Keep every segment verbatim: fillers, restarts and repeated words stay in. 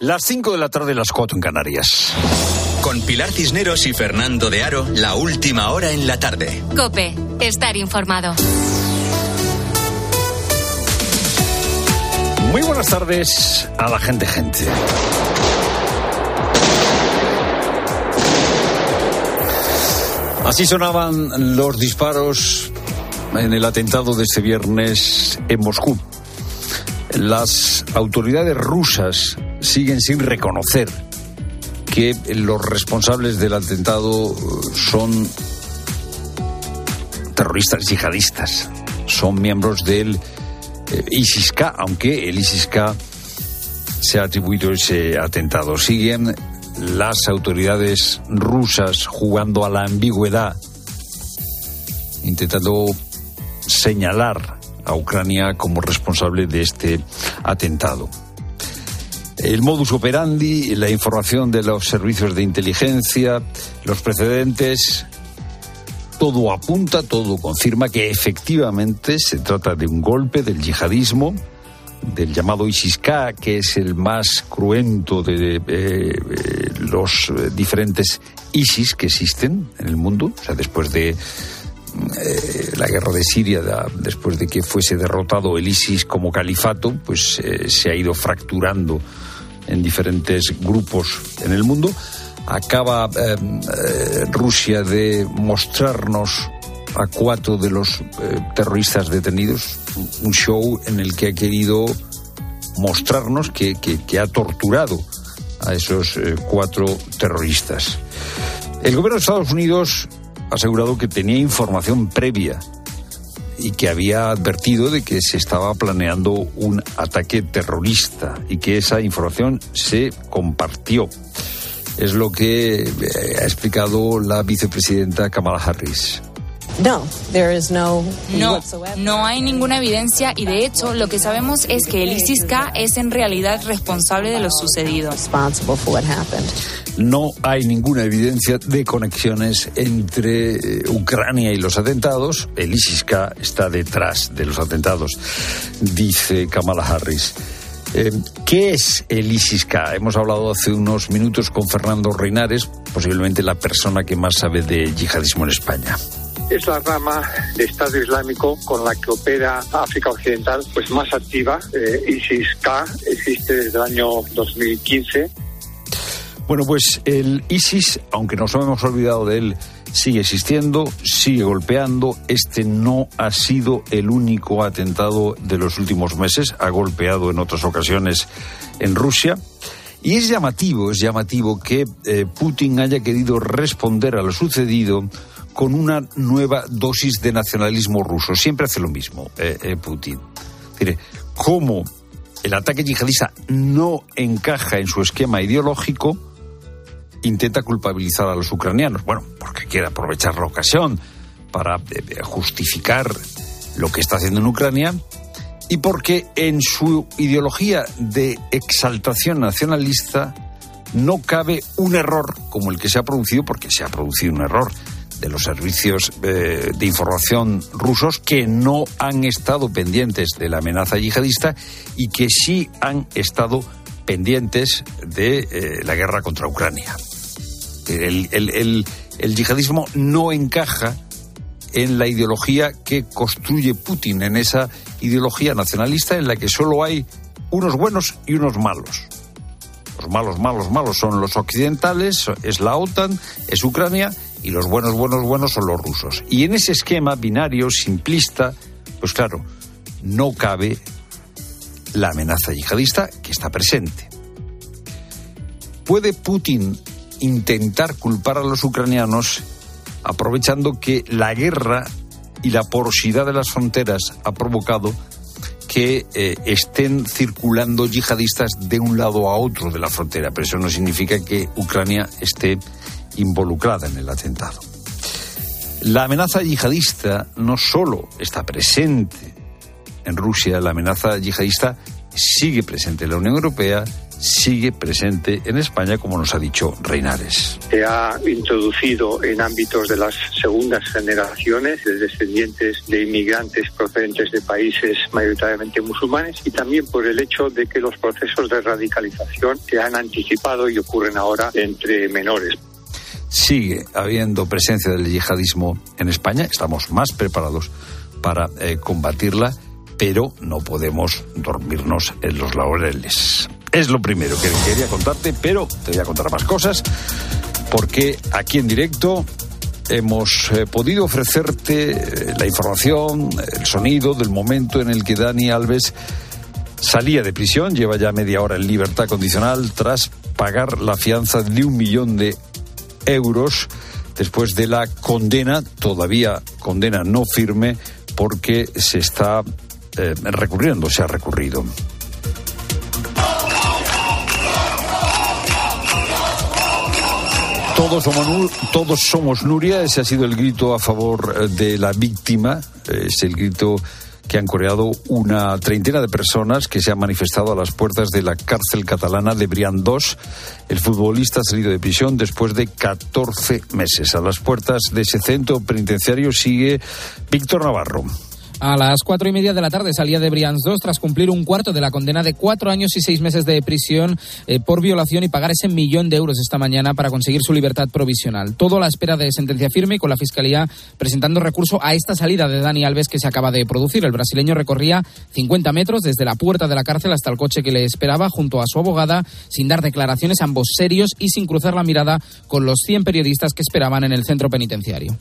Las cinco de la tarde, las cuatro en Canarias. Con Pilar Cisneros y Fernando de Aro, la última hora en la tarde. COPE, estar informado. Muy buenas tardes a la gente, gente. Así sonaban los disparos en el atentado de este viernes en Moscú. Las autoridades rusas siguen sin reconocer que los responsables del atentado son terroristas yihadistas, son miembros del eh, ISIS-K, aunque el ISIS-K se ha atribuido ese atentado. Siguen las autoridades rusas jugando a la ambigüedad, intentando señalar a Ucrania como responsable de este atentado. El modus operandi, la información de los servicios de inteligencia, los precedentes, todo apunta, todo confirma que efectivamente se trata de un golpe del yihadismo, del llamado ISIS-K, que es el más cruento de eh, los diferentes ISIS que existen en el mundo, o sea, después de Eh, la guerra de Siria, da, después de que fuese derrotado el ISIS como califato, pues eh, se ha ido fracturando en diferentes grupos en el mundo. Acaba eh, eh, Rusia de mostrarnos a cuatro de los eh, terroristas detenidos, un show en el que ha querido mostrarnos que, que, que ha torturado a esos eh, cuatro terroristas. El gobierno de Estados Unidos ha asegurado que tenía información previa y que había advertido de que se estaba planeando un ataque terrorista y que esa información se compartió. Es lo que ha explicado la vicepresidenta Kamala Harris. No, there is no, no, no hay ninguna evidencia y de hecho lo que sabemos es que el ISIS-K es en realidad responsable de lo sucedido. No hay ninguna evidencia de conexiones entre Ucrania y los atentados. El ISIS-K está detrás de los atentados, dice Kamala Harris. Eh, ¿Qué es el ISIS-K? Hemos hablado hace unos minutos con Fernando Reinares, posiblemente la persona que más sabe de yihadismo en España. Es la rama de Estado Islámico con la que opera África Occidental, pues más activa. Eh, ISIS-K existe desde el año dos mil quince. Bueno, pues el ISIS, aunque nos hemos olvidado de él, sigue existiendo, sigue golpeando. Este no ha sido el único atentado de los últimos meses. Ha golpeado en otras ocasiones en Rusia. Y es llamativo, es llamativo que eh, Putin haya querido responder a lo sucedido con una nueva dosis de nacionalismo ruso. Siempre hace lo mismo, eh, eh, Putin. Mire, cómo el ataque yihadista no encaja en su esquema ideológico, intenta culpabilizar a los ucranianos. Bueno, porque quiere aprovechar la ocasión para eh, justificar lo que está haciendo en Ucrania y porque en su ideología de exaltación nacionalista no cabe un error como el que se ha producido, porque se ha producido un error de los servicios eh, de información rusos que no han estado pendientes de la amenaza yihadista y que sí han estado pendientes de eh, la guerra contra Ucrania. El, el, el, el yihadismo no encaja en la ideología que construye Putin, en esa ideología nacionalista en la que solo hay unos buenos y unos malos. Los malos, malos, malos son los occidentales, es la OTAN, es Ucrania, y los buenos, buenos, buenos son los rusos. Y en ese esquema binario, simplista, pues claro, no cabe la amenaza yihadista que está presente. ¿Puede Putin intentar culpar a los ucranianos aprovechando que la guerra y la porosidad de las fronteras ha provocado que eh, estén circulando yihadistas de un lado a otro de la frontera? Pero eso no significa que Ucrania esté involucrada en el atentado. La amenaza yihadista no solo está presente en Rusia, la amenaza yihadista sigue presente en la Unión Europea, sigue presente en España, como nos ha dicho Reinares. Se ha introducido en ámbitos de las segundas generaciones, de descendientes de inmigrantes procedentes de países mayoritariamente musulmanes, y también por el hecho de que los procesos de radicalización se han anticipado y ocurren ahora entre menores. Sigue habiendo presencia del yihadismo en España, estamos más preparados para eh, combatirla, pero no podemos dormirnos en los laureles. Es lo primero que quería contarte, pero te voy a contar más cosas, porque aquí en directo hemos eh, podido ofrecerte eh, la información, el sonido del momento en el que Dani Alves salía de prisión, lleva ya media hora en libertad condicional tras pagar la fianza de un millón de euros después de la condena, todavía condena no firme, porque se está eh, recurriendo, se ha recurrido. Todos somos, todos somos Nuria, ese ha sido el grito a favor de la víctima, es el grito que han coreado una treintena de personas que se han manifestado a las puertas de la cárcel catalana de Brian dos. El futbolista ha salido de prisión después de catorce meses. A las puertas de ese centro penitenciario sigue Víctor Navarro. A las cuatro y media de la tarde salía de Brians dos tras cumplir un cuarto de la condena de cuatro años y seis meses de prisión eh, por violación y pagar ese millón de euros esta mañana para conseguir su libertad provisional. Todo a la espera de sentencia firme y con la Fiscalía presentando recurso a esta salida de Dani Alves que se acaba de producir. El brasileño recorría cincuenta metros desde la puerta de la cárcel hasta el coche que le esperaba junto a su abogada, sin dar declaraciones, ambos serios y sin cruzar la mirada con los cien periodistas que esperaban en el centro penitenciario.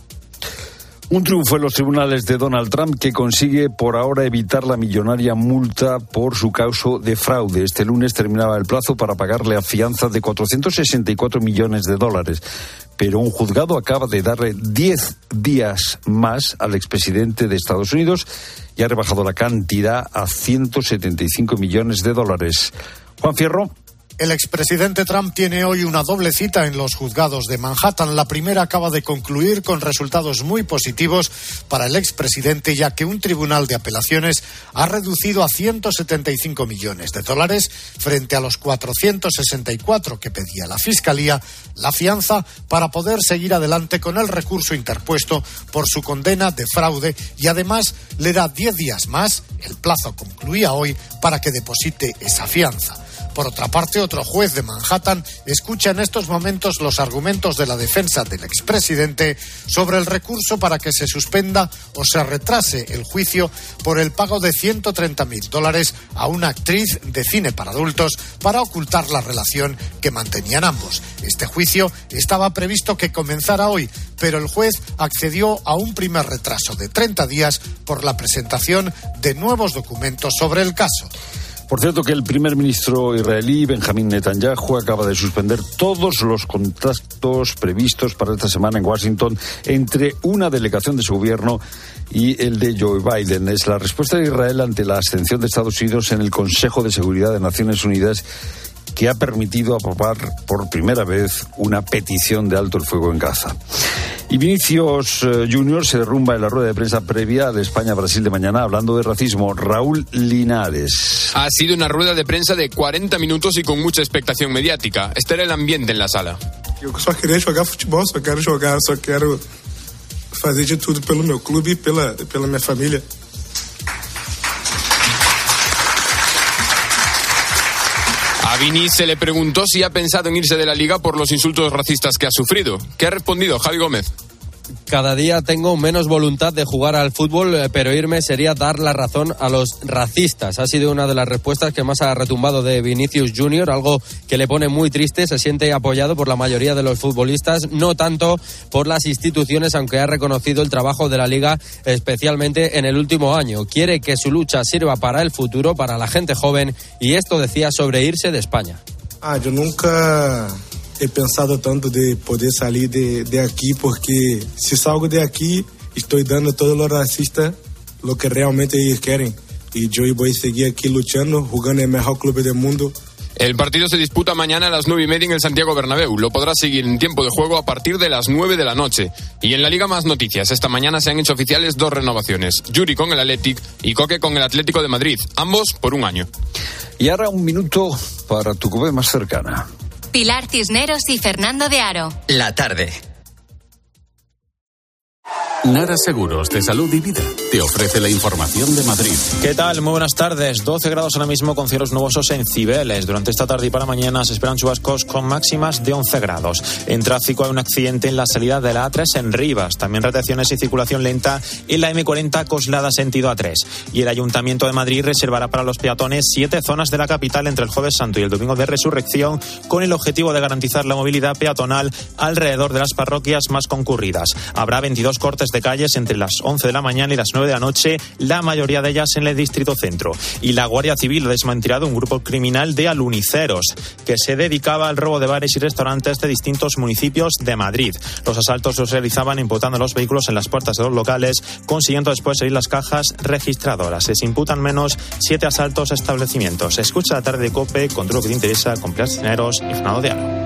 Un triunfo en los tribunales de Donald Trump que consigue por ahora evitar la millonaria multa por su causa de fraude. Este lunes terminaba el plazo para pagarle a fianza de cuatrocientos sesenta y cuatro millones de dólares. Pero un juzgado acaba de darle diez días más al expresidente de Estados Unidos y ha rebajado la cantidad a ciento setenta y cinco millones de dólares. Juan Fierro. El expresidente Trump tiene hoy una doble cita en los juzgados de Manhattan. La primera acaba de concluir con resultados muy positivos para el expresidente, ya que un tribunal de apelaciones ha reducido a ciento setenta y cinco millones de dólares frente a los cuatrocientos sesenta y cuatro que pedía la Fiscalía la fianza para poder seguir adelante con el recurso interpuesto por su condena de fraude, y además le da diez días más, el plazo concluía hoy, para que deposite esa fianza. Por otra parte, otro juez de Manhattan escucha en estos momentos los argumentos de la defensa del expresidente sobre el recurso para que se suspenda o se retrase el juicio por el pago de ciento treinta mil dólares a una actriz de cine para adultos para ocultar la relación que mantenían ambos. Este juicio estaba previsto que comenzara hoy, pero el juez accedió a un primer retraso de treinta días por la presentación de nuevos documentos sobre el caso. Por cierto, que el primer ministro israelí, Benjamín Netanyahu, acaba de suspender todos los contactos previstos para esta semana en Washington entre una delegación de su gobierno y el de Joe Biden. Es la respuesta de Israel ante la abstención de Estados Unidos en el Consejo de Seguridad de Naciones Unidas, que ha permitido aprobar por primera vez una petición de alto el fuego en Gaza. Y Vinicius Junior se derrumba en la rueda de prensa previa de España-Brasil de mañana hablando de racismo. Raúl Linares. Ha sido una rueda de prensa de cuarenta minutos y con mucha expectación mediática. Este era el ambiente en la sala. Yo só quería jugar futebol, só quero jogar, só quero fazer de tudo pelo meu clube e pela, pela minha família. A Vini se le preguntó si ha pensado en irse de la Liga por los insultos racistas que ha sufrido. ¿Qué ha respondido Javi Gómez? Cada día tengo menos voluntad de jugar al fútbol, pero irme sería dar la razón a los racistas. Ha sido una de las respuestas que más ha retumbado de Vinicius Junior, algo que le pone muy triste. Se siente apoyado por la mayoría de los futbolistas, no tanto por las instituciones, aunque ha reconocido el trabajo de la Liga, especialmente en el último año. Quiere que su lucha sirva para el futuro, para la gente joven, y esto decía sobre irse de España. Ah, yo nunca he pensado tanto de poder salir de, de aquí, porque si salgo de aquí estoy dando a todos los racistas lo que realmente ellos quieren, y yo voy a seguir aquí luchando, jugando en el mejor club del mundo. El partido se disputa mañana a las nueve y media en el Santiago Bernabéu. Lo podrás seguir en tiempo de juego a partir de las nueve de la noche. Y en la Liga más noticias. Esta mañana se han hecho oficiales dos renovaciones. Yuri con el Athletic y Coque con el Atlético de Madrid. Ambos por un año. Y ahora un minuto para tu cope más cercana. Pilar Cisneros y Fernando de Aro. La tarde. Nara Seguros de Salud y Vida te ofrece la información de Madrid. ¿Qué tal? Muy buenas tardes. doce grados ahora mismo con cielos nubosos en Cibeles. Durante esta tarde y para mañana se esperan chubascos con máximas de once grados. En tráfico hay un accidente en la salida de la A tres en Rivas. También retenciones y circulación lenta en la eme cuarenta Coslada sentido A tres. Y el Ayuntamiento de Madrid reservará para los peatones siete zonas de la capital entre el Jueves Santo y el Domingo de Resurrección con el objetivo de garantizar la movilidad peatonal alrededor de las parroquias más concurridas. Habrá veintidós cortes de calles entre las once de la mañana y las nueve de la noche, la mayoría de ellas en el Distrito Centro. Y la Guardia Civil ha desmantelado un grupo criminal de aluniceros que se dedicaba al robo de bares y restaurantes de distintos municipios de Madrid. Los asaltos los realizaban imputando los vehículos en las puertas de los locales, consiguiendo después seguir las cajas registradoras. Se imputan menos siete asaltos a establecimientos. Escucha la tarde de COPE con todo lo que te interesa con Pilar Cisneros y Fernando de Aro.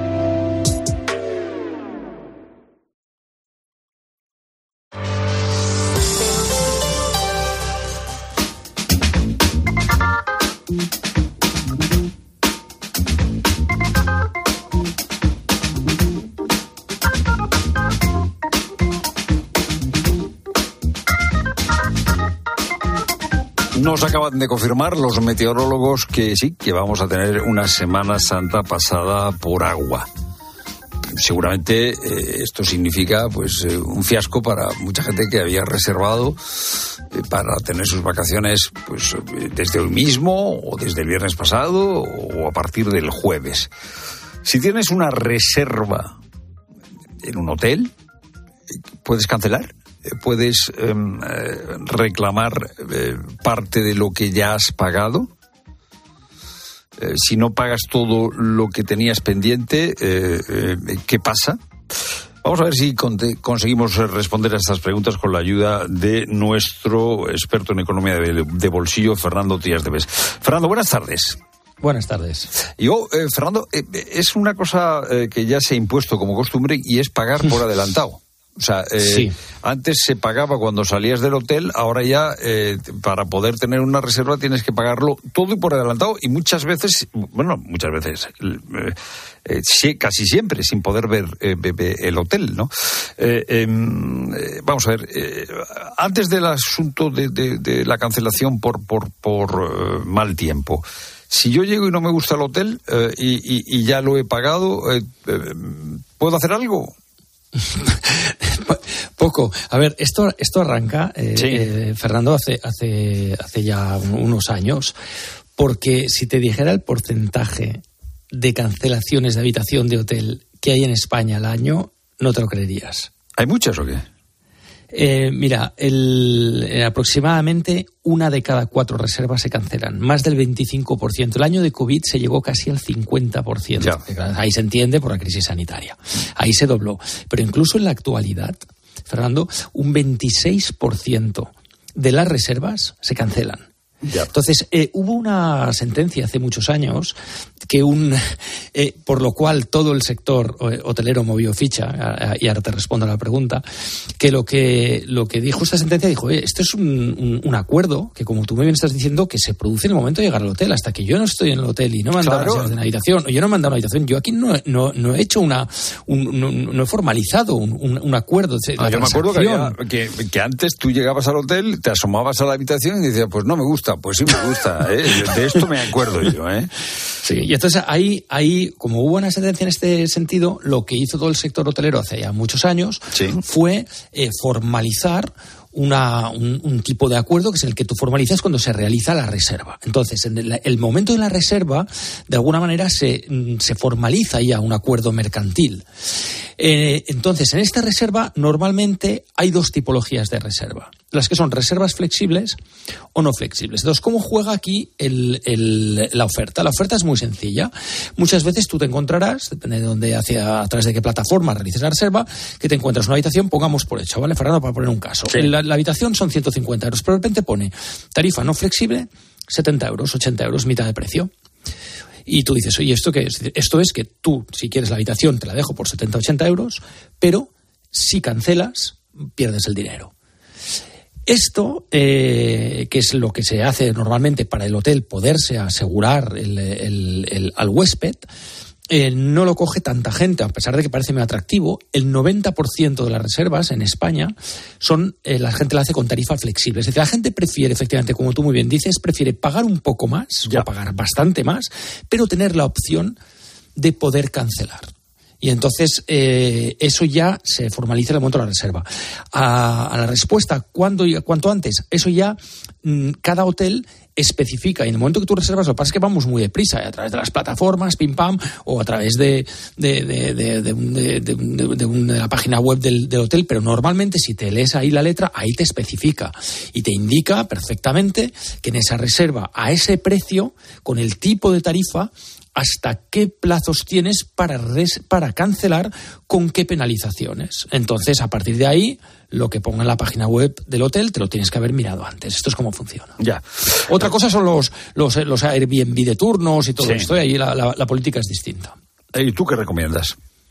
Nos acaban de confirmar los meteorólogos que sí, que vamos a tener una Semana Santa pasada por agua. Seguramente eh, esto significa pues eh, un fiasco para mucha gente que había reservado eh, para tener sus vacaciones pues eh, desde hoy mismo o desde el viernes pasado o a partir del jueves. Si tienes una reserva en un hotel, ¿puedes cancelar? ¿Puedes eh, reclamar eh, parte de lo que ya has pagado? Eh, si no pagas todo lo que tenías pendiente, eh, eh, ¿qué pasa? Vamos a ver si con- conseguimos responder a estas preguntas con la ayuda de nuestro experto en economía de, de bolsillo, Fernando Tías de Bes. Fernando, buenas tardes. Buenas tardes. Yo, eh, Fernando, eh, es una cosa eh, que ya se ha impuesto como costumbre y es pagar por adelantado. O sea, eh, sí. Antes se pagaba cuando salías del hotel, ahora ya eh, para poder tener una reserva tienes que pagarlo todo y por adelantado y muchas veces, bueno, muchas veces, eh, eh, sí, casi siempre sin poder ver eh, el hotel, ¿no? Eh, eh, vamos a ver, eh, antes del asunto de, de, de la cancelación por, por, por uh, mal tiempo, si yo llego y no me gusta el hotel eh, y, y, y ya lo he pagado, eh, eh, ¿puedo hacer algo? Poco. A ver, esto esto arranca, eh, sí. eh, Fernando, hace, hace, hace ya unos años, porque si te dijera el porcentaje de cancelaciones de habitación de hotel que hay en España al año, no te lo creerías. ¿Hay muchas o qué? Eh, mira, el, eh, aproximadamente una de cada cuatro reservas se cancelan, más del veinticinco por ciento. El año de COVID se llegó casi al cincuenta por ciento. Ahí se entiende por la crisis sanitaria. Ahí se dobló. Pero incluso en la actualidad, Fernando, un veintiséis por ciento de las reservas se cancelan. Ya. Entonces, eh, hubo una sentencia hace muchos años que un eh, por lo cual todo el sector hotelero movió ficha, y ahora te respondo a la pregunta, que lo que lo que dijo esta sentencia, dijo, eh, esto es un, un, un acuerdo que, como tú muy bien estás diciendo, que se produce en el momento de llegar al hotel. Hasta que yo no estoy en el hotel y no me han dado claro. reservas de una habitación, o yo no me han dado una habitación, yo aquí no, no, no he hecho una un, no, no he formalizado un, un, un acuerdo de ah, yo me acuerdo que, había, que, que antes tú llegabas al hotel, te asomabas a la habitación y decías, pues no me gusta. Pues sí me gusta, ¿eh? De esto me acuerdo yo, ¿eh? Sí, y entonces ahí, ahí, como hubo una sentencia en este sentido, lo que hizo todo el sector hotelero hace ya muchos años sí. fue eh, formalizar Una, un, un tipo de acuerdo que es el que tú formalizas cuando se realiza la reserva. Entonces, en el, el momento de la reserva, de alguna manera se, se formaliza ya un acuerdo mercantil. Eh, entonces, en esta reserva normalmente hay dos tipologías de reserva. Las que son reservas flexibles o no flexibles. Entonces, ¿cómo juega aquí el, el, la oferta? La oferta es muy sencilla. Muchas veces tú te encontrarás, depende de dónde, hacia, a través de qué plataforma realices la reserva, que te encuentras una habitación, pongamos por hecho, ¿vale, Fernando? Para poner un caso. Sí. La, la habitación son ciento cincuenta euros, pero de repente pone tarifa no flexible, setenta euros, ochenta euros, mitad de precio. Y tú dices, oye, ¿esto qué es? Esto es que tú, si quieres la habitación, te la dejo por setenta, ochenta euros, pero si cancelas, pierdes el dinero. Esto, eh, que es lo que se hace normalmente para el hotel, poderse asegurar el, el, el, al huésped, eh, no lo coge tanta gente, a pesar de que parece muy atractivo. El noventa por ciento de las reservas en España son, eh, la gente la hace con tarifa flexible. Es decir, la gente prefiere, efectivamente, como tú muy bien dices, prefiere pagar un poco más, ya. o pagar bastante más, pero tener la opción de poder cancelar. Y entonces eh, eso ya se formaliza en el momento de la reserva. A, a la respuesta, ¿cuándo, cuánto antes? Eso ya mmm, cada hotel especifica. Y en el momento que tú reservas, lo que pasa es que vamos muy deprisa, a través de las plataformas, pim pam, o a través de, de, de, de, de, de, de, de, de una página web del, del hotel, pero normalmente si te lees ahí la letra, ahí te especifica y te indica perfectamente que en esa reserva, a ese precio, con el tipo de tarifa, hasta qué plazos tienes para, res, para cancelar, con qué penalizaciones. Entonces, a partir de ahí, lo que ponga en la página web del hotel te lo tienes que haber mirado antes. Esto es cómo funciona. Ya. Otra cosa son los, los, los Airbnb de turnos y todo sí. esto, y ahí la, la, la política es distinta. ¿Y tú qué recomiendas?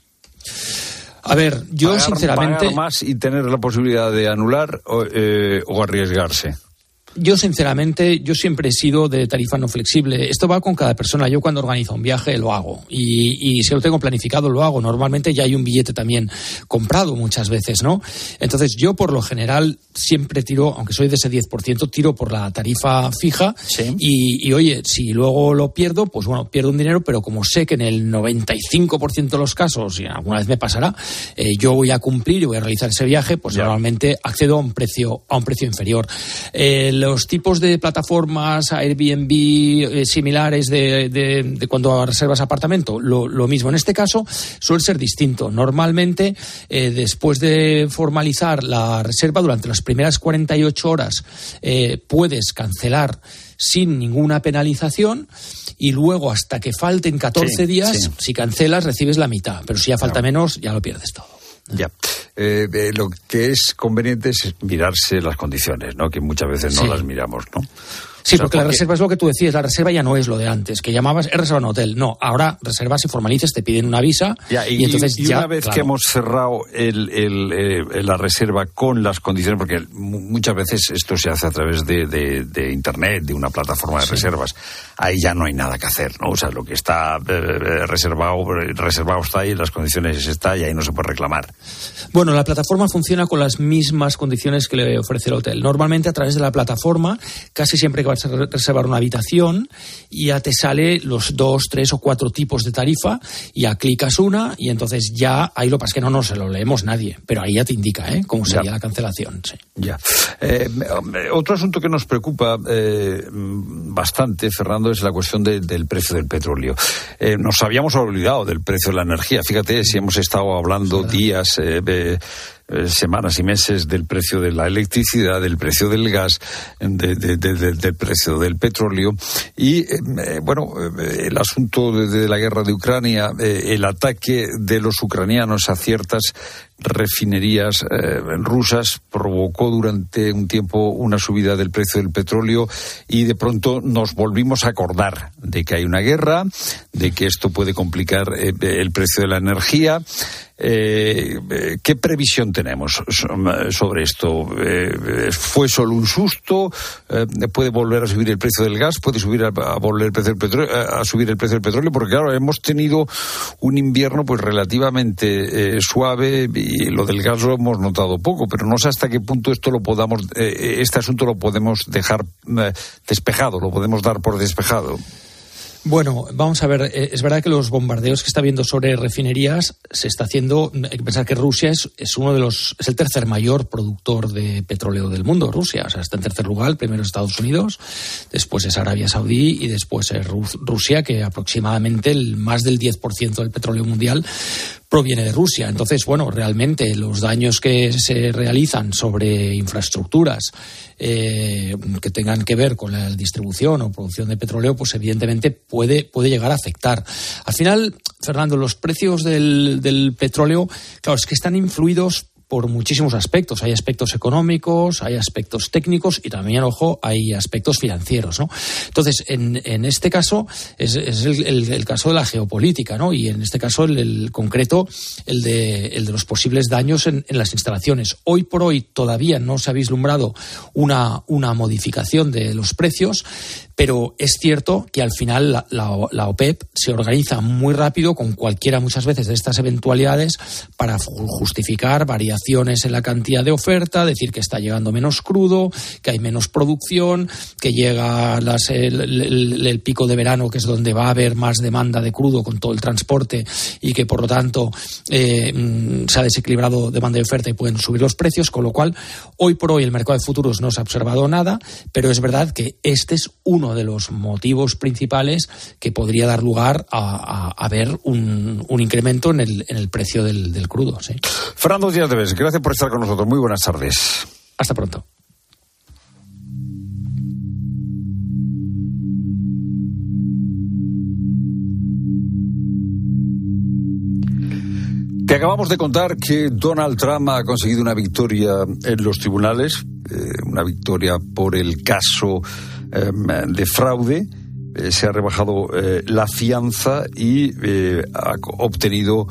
A ver, yo pagar, sinceramente... ¿Pagar más y tener la posibilidad de anular o, eh, o arriesgarse? Yo, sinceramente, yo siempre he sido de tarifa no flexible. Esto va con cada persona. Yo cuando organizo un viaje lo hago. Y, y si lo tengo planificado lo hago. Normalmente ya hay un billete también comprado muchas veces, ¿no? Entonces yo, por lo general, siempre tiro, aunque soy de ese diez por ciento, tiro por la tarifa fija. Sí. Y, y oye, si luego lo pierdo, pues bueno, pierdo un dinero, pero como sé que en el noventa y cinco por ciento de los casos, y alguna vez me pasará, eh, yo voy a cumplir y voy a realizar ese viaje, pues ya. Normalmente accedo a un precio, a un precio inferior. Eh, Los tipos de plataformas Airbnb eh, similares de, de, de cuando reservas apartamento, lo, lo mismo. En este caso suele ser distinto. Normalmente, eh, después de formalizar la reserva, durante las primeras cuarenta y ocho horas eh, puedes cancelar sin ninguna penalización, y luego hasta que falten catorce sí, días, sí. si cancelas recibes la mitad, pero si ya falta no. menos, ya lo pierdes todo. Ya. Eh, eh, lo que es conveniente es mirarse las condiciones, ¿no? Que muchas veces no sí. las miramos, ¿no? Sí, o sea, porque, porque la reserva es lo que tú decías, la reserva ya no es lo de antes, que llamabas, he reservado un hotel. No, ahora reservas y formalices, te piden una visa ya, y, y entonces y ya... una vez claro. que hemos cerrado el, el, eh, la reserva con las condiciones, porque muchas veces esto se hace a través de, de, de Internet, de una plataforma de sí. reservas, ahí ya no hay nada que hacer, ¿no? O sea, lo que está eh, reservado, reservado está ahí, las condiciones está y ahí no se puede reclamar. Bueno, la plataforma funciona con las mismas condiciones que le ofrece el hotel. Normalmente a través de la plataforma, casi siempre que vas a reservar una habitación, ya te sale los dos, tres o cuatro tipos de tarifa, y ya clicas una y entonces ya, ahí lo pasa que no nos lo leemos nadie, pero ahí ya te indica ¿eh? cómo sería ya. la cancelación. Sí. Ya. Eh, otro asunto que nos preocupa eh, bastante, Fernando, es la cuestión de, del precio del petróleo. Eh, nos habíamos olvidado del precio de la energía. Fíjate, si hemos estado hablando días... Eh, eh, semanas y meses del precio de la electricidad, del precio del gas, de, de, de, de, del precio del petróleo y eh, bueno, eh, el asunto de, de la guerra de Ucrania, eh, el ataque de los ucranianos a ciertas refinerías eh, rusas provocó durante un tiempo una subida del precio del petróleo y de pronto nos volvimos a acordar de que hay una guerra, de que esto puede complicar eh, el precio de la energía. Eh, eh, ¿Qué previsión tenemos sobre esto? Eh, ¿Fue solo un susto? Eh, ¿Puede volver a subir el precio del gas? ¿Puede subir a, a volver el precio del petróleo, a subir el precio del petróleo? Porque claro, hemos tenido un invierno pues relativamente eh, suave y lo del gas lo hemos notado poco, pero no sé hasta qué punto esto lo podamos, eh, este asunto lo podemos dejar eh, despejado, lo podemos dar por despejado. Bueno, vamos a ver, es verdad que los bombardeos que está habiendo sobre refinerías se está haciendo, hay que pensar que Rusia es, es uno de los, es el tercer mayor productor de petróleo del mundo, Rusia, o sea, está en tercer lugar, el primero es Estados Unidos, después es Arabia Saudí y después es Rusia, que aproximadamente el más del diez por ciento del petróleo mundial proviene de Rusia. Entonces, bueno, realmente los daños que se realizan sobre infraestructuras eh, que tengan que ver con la distribución o producción de petróleo, pues evidentemente puede, puede llegar a afectar. Al final, Fernando, los precios del, del petróleo, claro, es que están influidos por muchísimos aspectos. Hay aspectos económicos, hay aspectos técnicos y también, ojo, hay aspectos financieros, ¿no? Entonces, en, en este caso, es, es el, el, el caso de la geopolítica, ¿no? Y en este caso, el, el concreto, el de, el de los posibles daños en, en las instalaciones. Hoy por hoy todavía no se ha vislumbrado una, una modificación de los precios, pero es cierto que al final la, la, la OPEP se organiza muy rápido con cualquiera muchas veces de estas eventualidades para justificar variaciones en la cantidad de oferta, decir que está llegando menos crudo, que hay menos producción, que llega las, el, el, el pico de verano, que es donde va a haber más demanda de crudo con todo el transporte y que por lo tanto eh, se ha desequilibrado demanda y oferta y pueden subir los precios, con lo cual hoy por hoy el mercado de futuros no se ha observado nada, pero es verdad que este es uno de los motivos principales que podría dar lugar a, a, a ver un, un incremento en el, en el precio del, del crudo. ¿Sí? Fernando Díaz de Bes, gracias por estar con nosotros. Muy buenas tardes. Hasta pronto. Te acabamos de contar que Donald Trump ha conseguido una victoria en los tribunales, eh, una victoria por el caso eh, de fraude. Eh, se ha rebajado eh, la fianza y eh, ha obtenido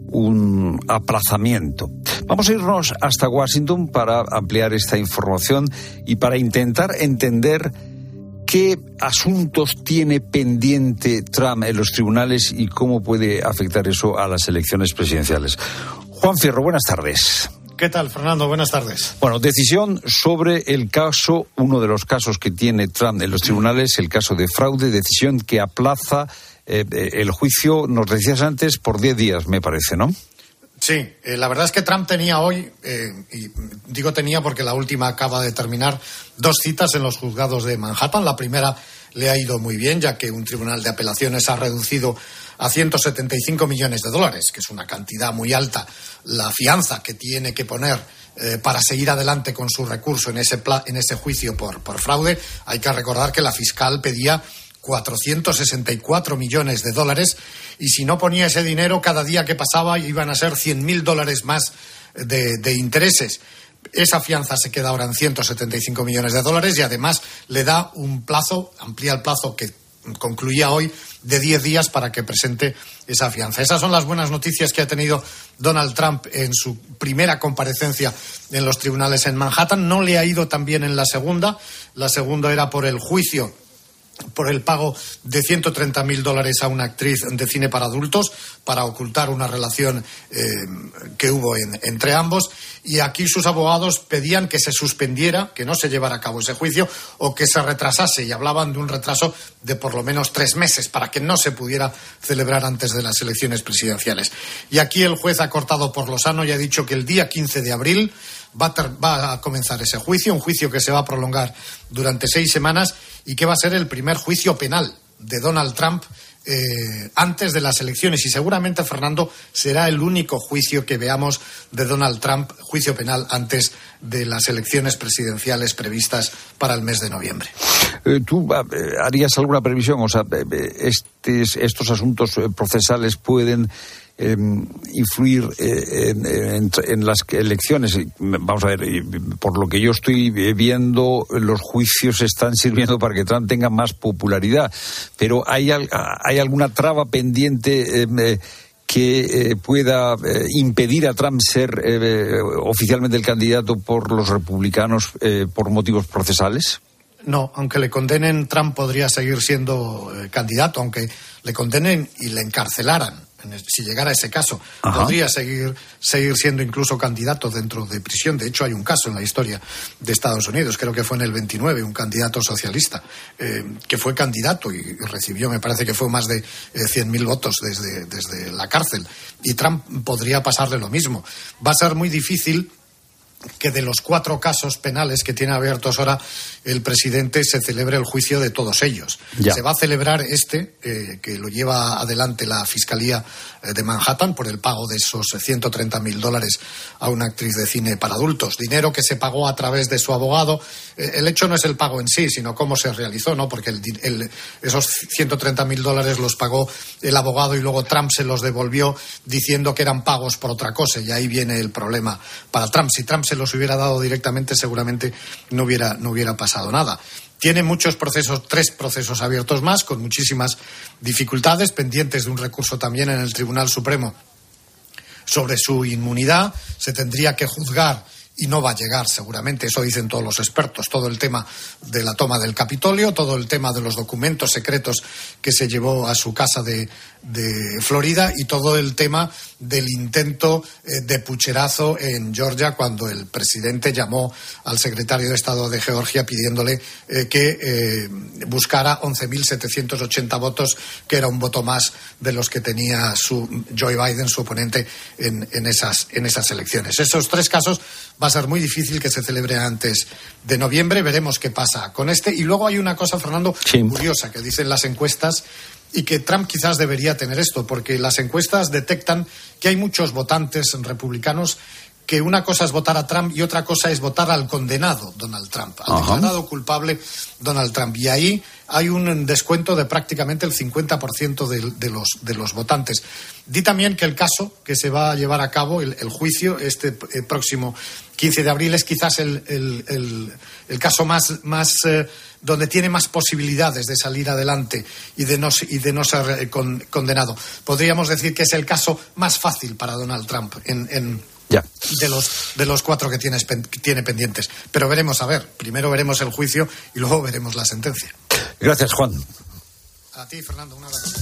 un aplazamiento. Vamos a irnos hasta Washington para ampliar esta información y para intentar entender qué asuntos tiene pendiente Trump en los tribunales y cómo puede afectar eso a las elecciones presidenciales. Juan Fierro, buenas tardes. ¿Qué tal, Fernando? Buenas tardes. Bueno, decisión sobre el caso, uno de los casos que tiene Trump en los tribunales, el caso de fraude, decisión que aplaza eh, el juicio, nos decías antes, por diez días, me parece, ¿no? Sí, eh, la verdad es que Trump tenía hoy, eh, y digo tenía porque la última acaba de terminar, dos citas en los juzgados de Manhattan. La primera le ha ido muy bien, ya que un tribunal de apelaciones ha reducido a ciento setenta y cinco millones de dólares, que es una cantidad muy alta, la fianza que tiene que poner eh, para seguir adelante con su recurso en ese, pla- en ese juicio por, por fraude. Hay que recordar que la fiscal pedía cuatrocientos sesenta y cuatro millones de dólares y si no ponía ese dinero, cada día que pasaba iban a ser cien mil dólares más de, de intereses. Esa fianza se queda ahora en ciento setenta y cinco millones de dólares y además le da un plazo, amplía el plazo que concluía hoy de diez días para que presente esa fianza. Esas son las buenas noticias que ha tenido Donald Trump en su primera comparecencia en los tribunales en Manhattan. No le ha ido tan bien en la segunda. La segunda era por el juicio por el pago de ciento treinta mil dólares a una actriz de cine para adultos para ocultar una relación eh, que hubo en, entre ambos, y aquí sus abogados pedían que se suspendiera, que no se llevara a cabo ese juicio o que se retrasase, y hablaban de un retraso de por lo menos tres meses para que no se pudiera celebrar antes de las elecciones presidenciales. Y aquí el juez ha cortado por lo sano y ha dicho que el día quince de abril Va a, ter- va a comenzar ese juicio, un juicio que se va a prolongar durante seis semanas y que va a ser el primer juicio penal de Donald Trump eh, antes de las elecciones. Y seguramente, Fernando, será el único juicio que veamos de Donald Trump, juicio penal, antes de las elecciones presidenciales previstas para el mes de noviembre. Eh, ¿Tú eh, harías alguna previsión? O sea, eh, estes, estos asuntos eh, procesales pueden Eh, influir eh, en, en, en las elecciones. Vamos a ver, por lo que yo estoy viendo, los juicios están sirviendo para que Trump tenga más popularidad, pero ¿hay, hay alguna traba pendiente eh, que eh, pueda eh, impedir a Trump ser eh, oficialmente el candidato por los republicanos eh, por motivos procesales? No, aunque le condenen, Trump podría seguir siendo eh, candidato, aunque le condenen y le encarcelaran. Si llegara a ese caso, Ajá. podría seguir, seguir siendo incluso candidato dentro de prisión. De hecho, hay un caso en la historia de Estados Unidos, creo que fue en el veintinueve, un candidato socialista eh, que fue candidato y, y recibió, me parece que fue más de eh, cien mil votos desde, desde la cárcel. Y Trump podría pasarle lo mismo. Va a ser muy difícil que de los cuatro casos penales que tiene abiertos ahora el presidente se celebre el juicio de todos ellos. Ya. Se va a celebrar este, eh, que lo lleva adelante la Fiscalía de Manhattan por el pago de esos ciento treinta mil dólares a una actriz de cine para adultos. Dinero que se pagó a través de su abogado. Eh, el hecho no es el pago en sí, sino cómo se realizó, ¿no? Porque el, el, esos ciento treinta mil dólares los pagó el abogado y luego Trump se los devolvió diciendo que eran pagos por otra cosa. Y ahí viene el problema para Trump. Si Trump se los hubiera dado directamente, seguramente no hubiera, no hubiera pasado nada. Tiene muchos procesos, tres procesos abiertos más, con muchísimas dificultades, pendientes de un recurso también en el Tribunal Supremo sobre su inmunidad. Se tendría que juzgar, y no va a llegar seguramente, eso dicen todos los expertos, todo el tema de la toma del Capitolio, todo el tema de los documentos secretos que se llevó a su casa de, de Florida y todo el tema del intento eh, de pucherazo en Georgia cuando el presidente llamó al secretario de Estado de Georgia pidiéndole eh, que eh, buscara once mil setecientos ochenta votos, que era un voto más de los que tenía su Joe Biden, su oponente, en, en, esas, en esas elecciones. Esos tres casos va a ser muy difícil que se celebre antes de noviembre. Veremos qué pasa con este. Y luego hay una cosa, Fernando, sí, curiosa, que dicen las encuestas, y que Trump quizás debería tener esto, porque las encuestas detectan que hay muchos votantes republicanos que una cosa es votar a Trump y otra cosa es votar al condenado Donald Trump, al Ajá. declarado culpable Donald Trump. Y ahí hay un descuento de prácticamente el cincuenta por ciento de, de, los, de los votantes. Di también que el caso que se va a llevar a cabo, el, el juicio, este eh, próximo quince de abril, es quizás el, el, el, el caso más, más eh, donde tiene más posibilidades de salir adelante y de no, y de no ser eh, con, condenado. Podríamos decir que es el caso más fácil para Donald Trump en... en Ya. De los, de los cuatro que tienes, tiene pendientes. Pero veremos, a ver, primero veremos el juicio y luego veremos la sentencia. Gracias, Juan. A ti, Fernando, un abrazo.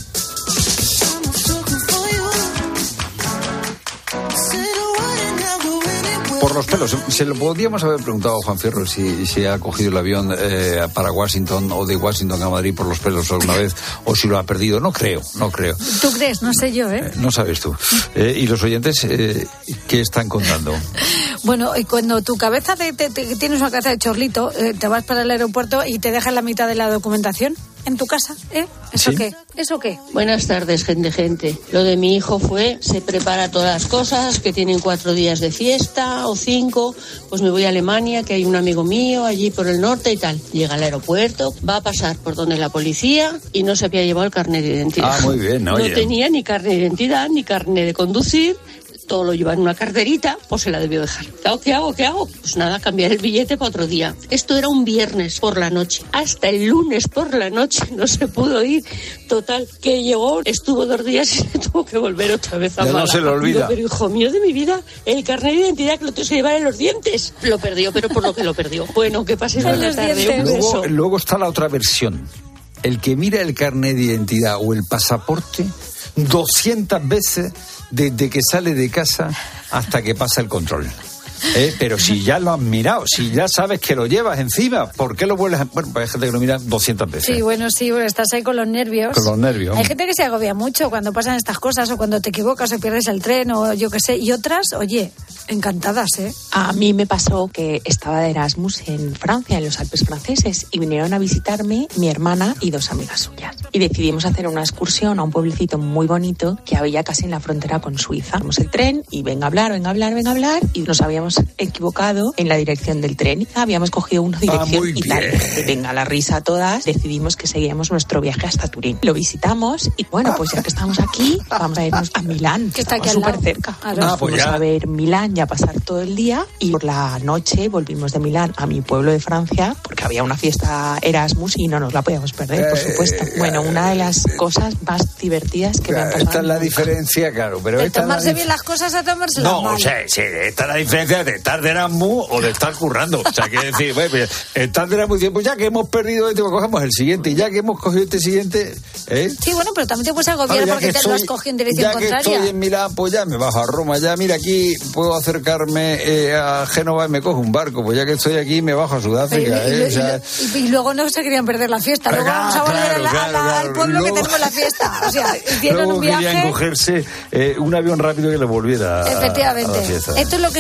Por los pelos, se lo podríamos haber preguntado a Juan Fierro si, si ha cogido el avión eh, para Washington o de Washington a Madrid por los pelos alguna vez, o si lo ha perdido. No creo, no creo. ¿Tú crees? No sé yo, ¿eh? eh no sabes tú. Eh, ¿Y los oyentes eh, qué están contando? Bueno, y cuando tu cabeza, te, te, te, tienes una cabeza de chorlito, eh, te vas para el aeropuerto y te dejan la mitad de la documentación en tu casa, ¿eh? ¿Eso ¿Sí? qué? ¿Eso qué? Buenas tardes, gente, gente. Lo de mi hijo fue, se prepara todas las cosas, que tienen cuatro días de fiesta o cinco, pues me voy a Alemania, que hay un amigo mío allí por el norte y tal. Llega al aeropuerto, va a pasar por donde la policía y no se había llevado el carnet de identidad. Ah, muy bien, oye. No tenía ni carnet de identidad, ni carnet de conducir. Todo lo lleva en una carterita, pues se la debió dejar. ¿Qué hago? ¿Qué hago? Pues nada, cambiar el billete para otro día. Esto era un viernes por la noche. Hasta el lunes por la noche no se pudo ir. Total, que llegó, estuvo dos días y se tuvo que volver otra vez a Málaga. No se lo olvida. Pero hijo mío de mi vida, el carnet de identidad que lo tengo que llevar en los dientes. Lo perdió, pero por lo que lo perdió. Bueno, que pases buena tarde. Luego, luego está la otra versión. El que mira el carnet de identidad o el pasaporte doscientas veces desde que sale de casa hasta que pasa el control. ¿Eh? Pero si ya lo has mirado, si ya sabes que lo llevas encima, ¿por qué lo vuelves a...? Bueno, pues hay gente que lo mira doscientas veces. Sí, bueno, sí, bueno, estás ahí con los nervios. Con los nervios. Hay gente que se agobia mucho cuando pasan estas cosas, o cuando te equivocas o pierdes el tren, o yo qué sé. Y otras, oye, encantadas, ¿eh? A mí me pasó que estaba de Erasmus en Francia, en los Alpes franceses, y vinieron a visitarme mi hermana y dos amigas suyas. Y decidimos hacer una excursión a un pueblecito muy bonito que había casi en la frontera con Suiza. Tomamos el tren y venga a hablar, venga a hablar, venga a hablar, y nos habíamos equivocado en la dirección del tren. Habíamos cogido una dirección ah, y tal. Venga, la risa a todas. Decidimos que seguíamos nuestro viaje hasta Turín. Lo visitamos y bueno, pues ya que estamos aquí, vamos a irnos a Milán, que está aquí súper cerca. Claro. Ah, pues fuimos a ver Milán y a pasar todo el día, y por la noche volvimos de Milán a mi pueblo de Francia porque había una fiesta Erasmus y no nos la podíamos perder, por supuesto. Bueno, una de las cosas más divertidas que me han pasado. Esta es la diferencia, claro. Pero de esta tomarse la... bien las cosas a tomarse no, las mal. O sea, sí, esta es la diferencia de estar de Erasmus o de estar currando. O sea, quiere decir, bueno, pues, estar de Erasmus y pues ya que hemos perdido este, pues cogemos el siguiente, y ya que hemos cogido este siguiente, ¿eh? Sí, bueno, pero también te puedes agobiar claro, porque te soy, lo has cogido en dirección ya contraria. Ya que estoy en Milán, pues ya me bajo a Roma, ya mira aquí puedo acercarme eh, a Génova y me cojo un barco, pues ya que estoy aquí me bajo a Sudáfrica. Y, y, eh, o sea, y, y luego no se querían perder la fiesta, luego vamos a volver claro, a la, claro, a la, claro. al pueblo luego, que tenemos la fiesta. O sea, hicieron luego un viaje. Querían cogerse eh, un avión rápido que les volviera Efectivamente. A, a la fiesta. Esto es lo que se llama no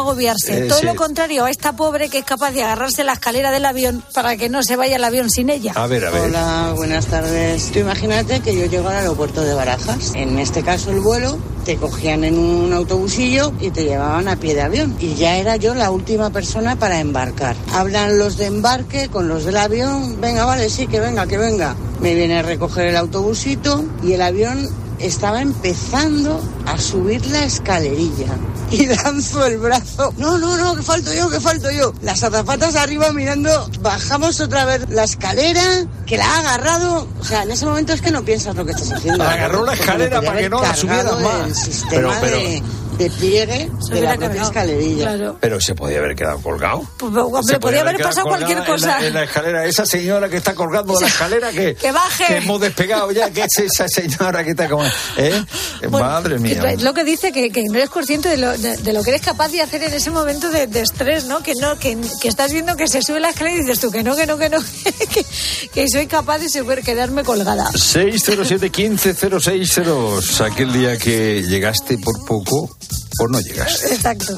agobiarse. Eh, Todo sí. lo contrario a esta pobre que es capaz de agarrarse a la escalera del avión para que no se vaya el avión sin ella. A ver, a ver. Hola, buenas tardes. Tú imagínate que yo llego al aeropuerto de Barajas. En este caso el vuelo, te cogían en un autobusillo y te llevaban a pie de avión. Y ya era yo la última persona para embarcar. Hablan los de embarque con los del avión. Venga, vale, sí, que venga, que venga. Me viene a recoger el autobusito y el avión estaba empezando a subir la escalerilla. Y lanzo el brazo. No, no, no, que falto yo, que falto yo. Las azafatas arriba mirando, bajamos otra vez la escalera, que la ha agarrado. O sea, en ese momento es que no piensas lo que estás haciendo. Agarró la escalera para que no la subiera más. El sistema Pero, pero... de, de pliegue de la propia escalerilla. Claro. Pero se podía haber quedado colgado. Pues, hombre, podía haber pasado cualquier cosa. En la, en la escalera, esa señora que está colgando de la escalera, que, que baje. Que hemos despegado ya, que es esa señora que está como... ¿eh? Bueno, madre mía. Es lo que dice, que, que no eres consciente de lo, de, de lo que eres capaz de hacer en ese momento de, de estrés, ¿no? Que no que, que estás viendo que se sube la escalera y dices tú que no, que no, que no, que, que soy capaz de super, quedarme colgada. seis cero siete, quince cero seis cero. Aquel día que llegaste por poco, o no llegaste. Exacto.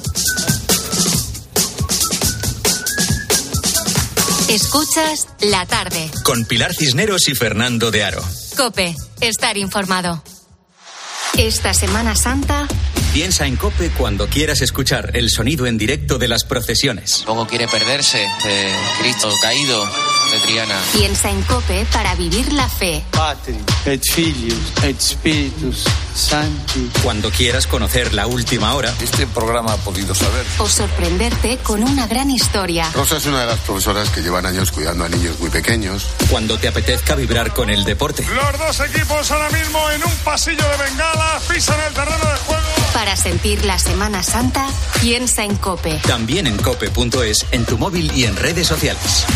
Escuchas La Tarde. Con Pilar Cisneros y Fernando de Aro. COPE. Estar informado. Esta Semana Santa... Piensa en COPE cuando quieras escuchar el sonido en directo de las procesiones. Poco quiere perderse de Cristo caído de Triana. Piensa en COPE para vivir la fe. Patri, et Filius, et Spiritus Sancti. Cuando quieras conocer la última hora. Este programa ha podido saber. O sorprenderte con una gran historia. Rosa es una de las profesoras que llevan años cuidando a niños muy pequeños. Cuando te apetezca vibrar con el deporte. Los dos equipos ahora mismo en un pasillo de bengala pisan el terreno de juego. Para sentir la Semana Santa, piensa en COPE. También en cope punto es, en tu móvil y en redes sociales.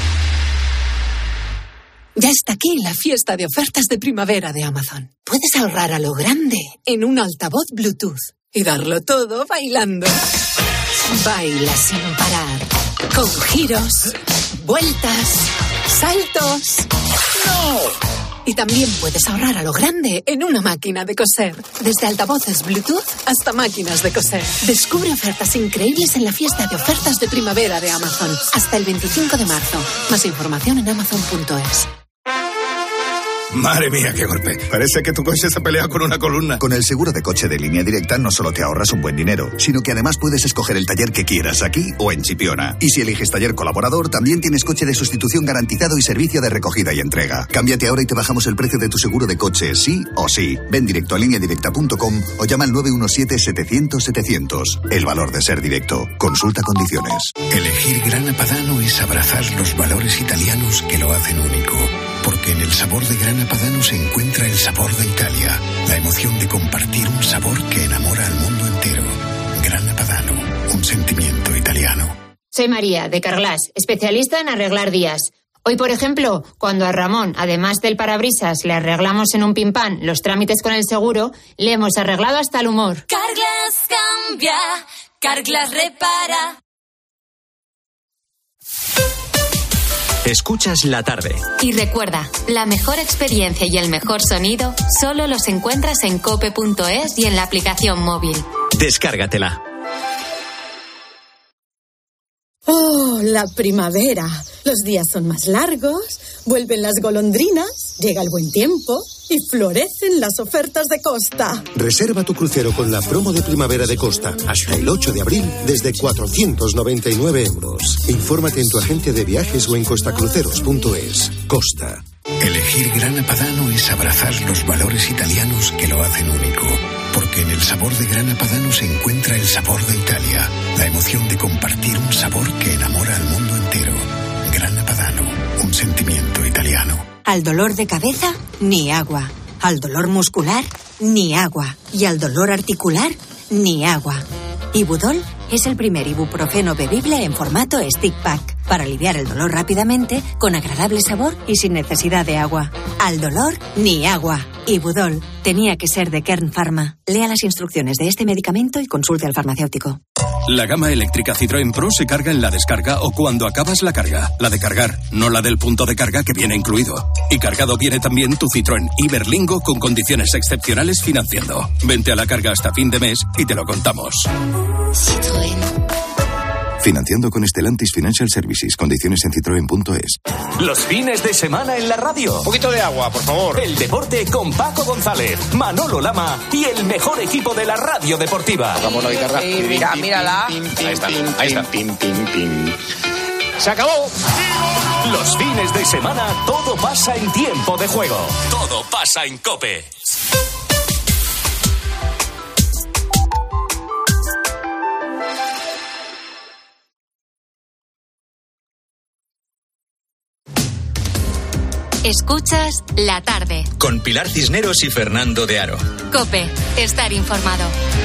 Ya está aquí la fiesta de ofertas de primavera de Amazon. Puedes ahorrar a lo grande en un altavoz Bluetooth y darlo todo bailando. Baila sin parar, con giros, vueltas, saltos. ¡No! Y también puedes ahorrar a lo grande en una máquina de coser. Desde altavoces Bluetooth hasta máquinas de coser. Descubre ofertas increíbles en la fiesta de ofertas de primavera de Amazon. Hasta el veinticinco de marzo. Más información en amazon punto es. Madre mía, qué golpe. Parece que tu coche se ha peleado con una columna. Con el seguro de coche de Línea Directa no solo te ahorras un buen dinero, sino que además puedes escoger el taller que quieras aquí o en Chipiona. Y si eliges taller colaborador, también tienes coche de sustitución garantizado y servicio de recogida y entrega. Cámbiate ahora y te bajamos el precio de tu seguro de coche, sí o sí. Ven directo a línea directa punto com o llama al nueve uno siete, setecientos, setecientos. El valor de ser directo. Consulta condiciones. Elegir Grana Padano es abrazar los valores italianos que lo hacen único. Porque en el sabor de Grana Padano se encuentra el sabor de Italia, la emoción de compartir un sabor que enamora al mundo entero. Grana Padano, un sentimiento italiano. Soy María, de Carglass, especialista en arreglar días. Hoy, por ejemplo, cuando a Ramón, además del parabrisas, le arreglamos en un pimpán los trámites con el seguro, le hemos arreglado hasta el humor. Carglass cambia, Carglass repara. Escuchas La Tarde. Y recuerda, la mejor experiencia y el mejor sonido solo los encuentras en cope punto es y en la aplicación móvil. Descárgatela. Oh, la primavera. Los días son más largos, vuelven las golondrinas, llega el buen tiempo y florecen las ofertas de Costa. Reserva tu crucero con la promo de primavera de Costa hasta el ocho de abril desde cuatrocientos noventa y nueve euros. Infórmate en tu agente de viajes o en costacruceros punto es. Costa. Elegir Grana Padano es abrazar los valores italianos que lo hacen único. Porque en el sabor de Grana Padano se encuentra el sabor de Italia, la emoción de compartir un sabor que enamora al mundo entero. Grana Padano, un sentimiento italiano. Al dolor de cabeza, ni agua. Al dolor muscular, ni agua. Y al dolor articular, ni agua. Ibudol es el primer ibuprofeno bebible en formato stick pack para aliviar el dolor rápidamente, con agradable sabor y sin necesidad de agua. Al dolor, ni agua. Ibudol tenía que ser de Kern Pharma. Lea las instrucciones de este medicamento y consulte al farmacéutico. La gama eléctrica Citroën Pro se carga en la descarga o cuando acabas la carga. La de cargar, no la del punto de carga que viene incluido. Y cargado viene también tu Citroën Iberlingo con condiciones excepcionales financiando. Vente a la carga hasta fin de mes y te lo contamos. Citroën. Financiando con Stellantis Financial Services. Condiciones en citroen punto es. Los fines de semana en la radio. Un poquito de agua, por favor. El deporte con Paco González, Manolo Lama y el mejor equipo de la radio deportiva. Vamos la guitarra. Sí, mira, mírala. Ahí está, ahí está. Se acabó. Los fines de semana todo pasa en tiempo de juego. Todo pasa en COPE. Escuchas La Tarde. Con Pilar Cisneros y Fernando de Aro. COPE. Estar informado.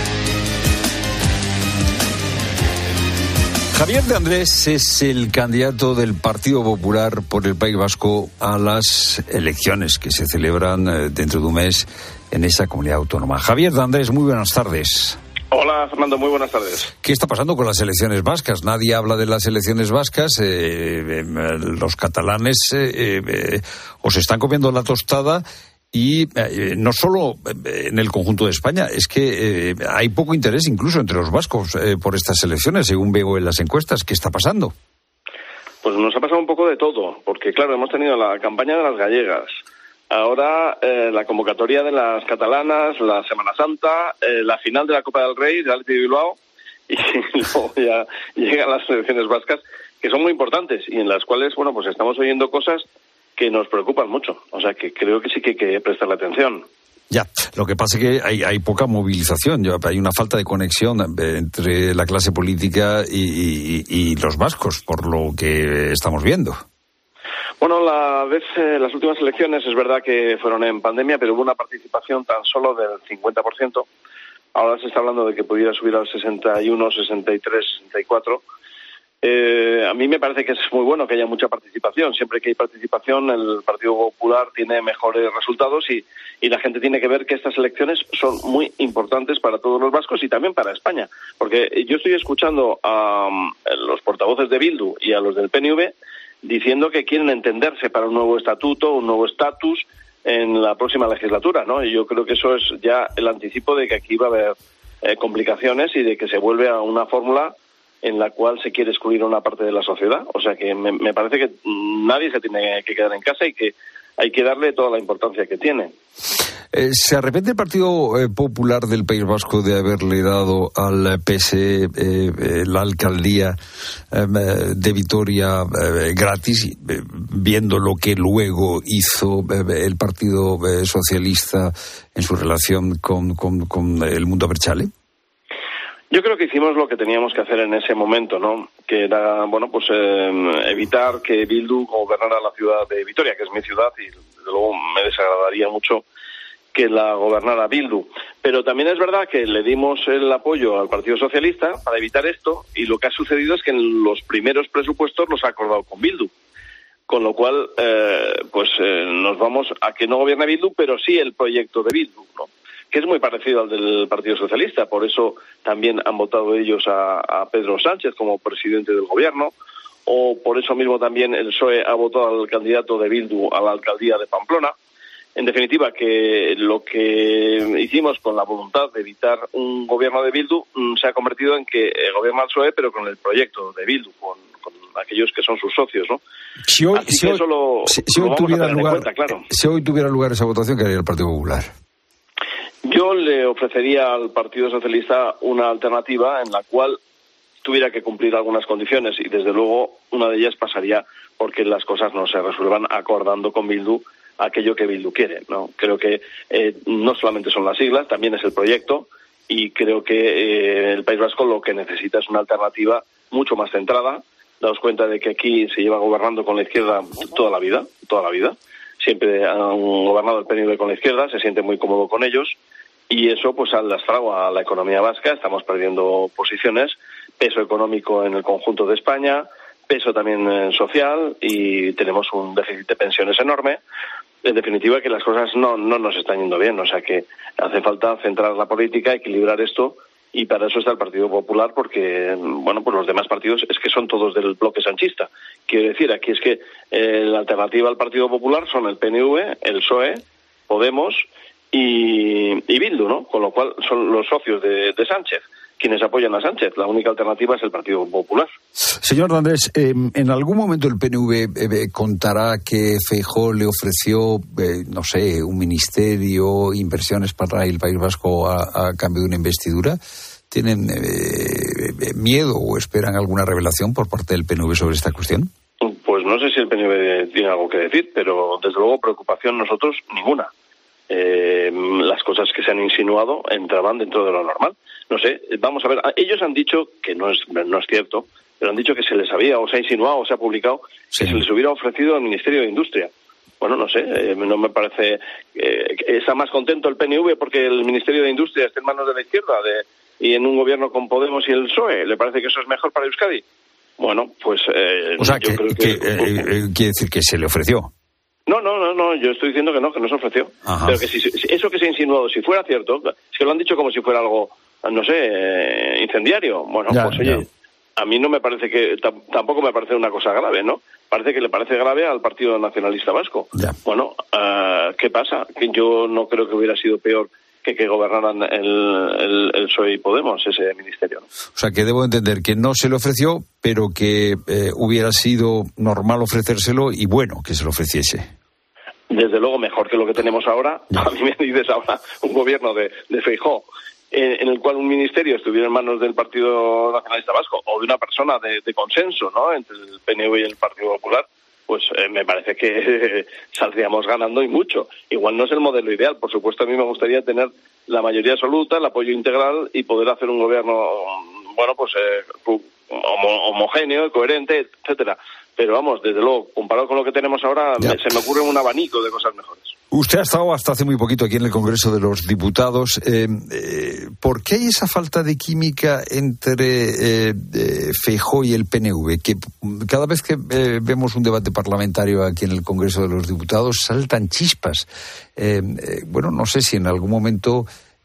Javier de Andrés es el candidato del Partido Popular por el País Vasco a las elecciones que se celebran dentro de un mes en esa comunidad autónoma. Javier de Andrés, muy buenas tardes. Hola, Fernando, muy buenas tardes. ¿Qué está pasando con las elecciones vascas? Nadie habla de las elecciones vascas. Eh, eh, los catalanes eh, eh, os están comiendo la tostada y eh, no solo en el conjunto de España, es que eh, hay poco interés incluso entre los vascos eh, por estas elecciones, según veo en las encuestas. ¿Qué está pasando? Pues nos ha pasado un poco de todo, porque claro, hemos tenido la campaña de las gallegas. Ahora eh, la convocatoria de las catalanas, la Semana Santa, eh, la final de la Copa del Rey, de Athletic de Bilbao, y luego ya llegan las elecciones vascas, que son muy importantes y en las cuales, bueno, pues estamos oyendo cosas que nos preocupan mucho. O sea, que creo que sí que hay que prestarle atención. Ya, lo que pasa es que hay, hay poca movilización, hay una falta de conexión entre la clase política y, y, y los vascos, por lo que estamos viendo. Bueno, la vez, eh, las últimas elecciones es verdad que fueron en pandemia, pero hubo una participación tan solo del cincuenta por ciento. Ahora se está hablando de que pudiera subir al sesenta y uno, sesenta y tres, sesenta y cuatro. Eh, a mí me parece que es muy bueno que haya mucha participación. Siempre que hay participación, el Partido Popular tiene mejores resultados y, y la gente tiene que ver que estas elecciones son muy importantes para todos los vascos y también para España. Porque yo estoy escuchando a um, los portavoces de Bildu y a los del P N V diciendo que quieren entenderse para un nuevo estatuto, un nuevo estatus en la próxima legislatura, ¿no? Y yo creo que eso es ya el anticipo de que aquí va a haber eh, complicaciones y de que se vuelve a una fórmula en la cual se quiere excluir a una parte de la sociedad. O sea que me, me parece que nadie se tiene que quedar en casa y que hay que darle toda la importancia que tiene. Eh, ¿Se arrepiente el Partido eh, Popular del País Vasco de haberle dado al P S E eh, eh, la alcaldía eh, de Vitoria eh, gratis, eh, viendo lo que luego hizo eh, el Partido eh, Socialista en su relación con, con, con el mundo Berchale? Yo creo que hicimos lo que teníamos que hacer en ese momento, ¿no? Que era, bueno, pues eh, evitar que Bildu gobernara la ciudad de Vitoria, que es mi ciudad, y desde luego me desagradaría mucho que la gobernara Bildu. Pero también es verdad que le dimos el apoyo al Partido Socialista para evitar esto, y lo que ha sucedido es que en los primeros presupuestos los ha acordado con Bildu. Con lo cual, eh, pues eh, nos vamos a que no gobierne Bildu, pero sí el proyecto de Bildu, ¿no? Que es muy parecido al del Partido Socialista. Por eso también han votado ellos a, a Pedro Sánchez como presidente del gobierno, o por eso mismo también el P S O E ha votado al candidato de Bildu a la alcaldía de Pamplona. En definitiva, que lo que hicimos con la voluntad de evitar un gobierno de Bildu mm, se ha convertido en que eh, gobierna el P S O E, pero con el proyecto de Bildu, con, con aquellos que son sus socios, ¿no? Si hoy, Así si que hoy, eso lo, si, si lo hoy vamos tuviera a tener lugar, en cuenta, claro. Si hoy tuviera lugar esa votación, ¿qué haría el Partido Popular? Yo le ofrecería al Partido Socialista una alternativa en la cual tuviera que cumplir algunas condiciones y, desde luego, una de ellas pasaría porque las cosas no se resuelvan acordando con Bildu aquello que Bildu quiere, ¿no? Creo que eh, no solamente son las siglas, también es el proyecto, y creo que eh, el País Vasco lo que necesita es una alternativa mucho más centrada. Daos cuenta de que aquí se lleva gobernando con la izquierda toda la vida, toda la vida. Siempre han gobernado el P N V con la izquierda, se siente muy cómodo con ellos, y eso pues ha lastrado a la economía vasca. Estamos perdiendo posiciones, peso económico en el conjunto de España, peso también eh, social, y tenemos un déficit de pensiones enorme. En definitiva, que las cosas no, no nos están yendo bien, o sea que hace falta centrar la política, equilibrar esto y para eso está el Partido Popular, porque, bueno, pues los demás partidos es que son todos del bloque sanchista. Quiero decir, aquí es que eh, la alternativa al Partido Popular son el P N V, el P S O E, Podemos y, y Bildu, ¿no? Con lo cual son los socios de, de Sánchez quienes apoyan a Sánchez. La única alternativa es el Partido Popular. Señor Andrés, eh, ¿en algún momento el P N V eh, contará que Feijóo le ofreció, eh, no sé, un ministerio, inversiones para el País Vasco a, a cambio de una investidura? ¿Tienen eh, miedo o esperan alguna revelación por parte del P N V sobre esta cuestión? Pues no sé si el P N V tiene algo que decir, pero desde luego preocupación nosotros ninguna. Eh, las cosas que se han insinuado entraban dentro de lo normal. No sé, vamos a ver, ellos han dicho, que no es no es cierto, pero han dicho que se les había, o se ha insinuado, o se ha publicado, sí, que se les hubiera ofrecido al Ministerio de Industria. Bueno, no sé, eh, no me parece... Eh, está más contento el P N V porque el Ministerio de Industria esté en manos de la izquierda de, y en un gobierno con Podemos y el P S O E. ¿Le parece que eso es mejor para Euskadi? Bueno, pues... Eh, o sea, yo que, creo que, que eh, quiere decir que se le ofreció. No, no, no, no, yo estoy diciendo que no, que no se ofreció. Ajá. Pero que si, si eso que se ha insinuado, si fuera cierto, es que lo han dicho como si fuera algo, no sé, eh, incendiario. Bueno, ya, pues oye, ya. A mí no me parece que, t- tampoco me parece una cosa grave, ¿no? Parece que le parece grave al Partido Nacionalista Vasco. Ya. Bueno, uh, ¿qué pasa? Que yo no creo que hubiera sido peor que que gobernaran el, el, el P S O E y Podemos, ese ministerio, ¿no? O sea, que debo entender que no se le ofreció, pero que eh, hubiera sido normal ofrecérselo y bueno que se lo ofreciese. Desde luego mejor que lo que tenemos ahora. Ya. A mí me dices ahora un gobierno de, de Feijóo eh, en el cual un ministerio estuviera en manos del Partido Nacionalista Vasco o de una persona de, de consenso, ¿no?, entre el P N V y el Partido Popular, pues eh, me parece que eh, saldríamos ganando y mucho. Igual no es el modelo ideal. Por supuesto, a mí me gustaría tener la mayoría absoluta, el apoyo integral y poder hacer un gobierno, bueno, pues eh, homo- homogéneo, coherente, etcétera. Pero vamos, desde luego, comparado con lo que tenemos ahora, me, se me ocurre un abanico de cosas mejores. Usted ha estado hasta hace muy poquito aquí en el Congreso de los Diputados. Eh, eh, ¿Por qué hay esa falta de química entre eh, eh, Feijóo y el P N V? Que cada vez que eh, vemos un debate parlamentario aquí en el Congreso de los Diputados saltan chispas. Eh, eh, bueno, no sé si en algún momento...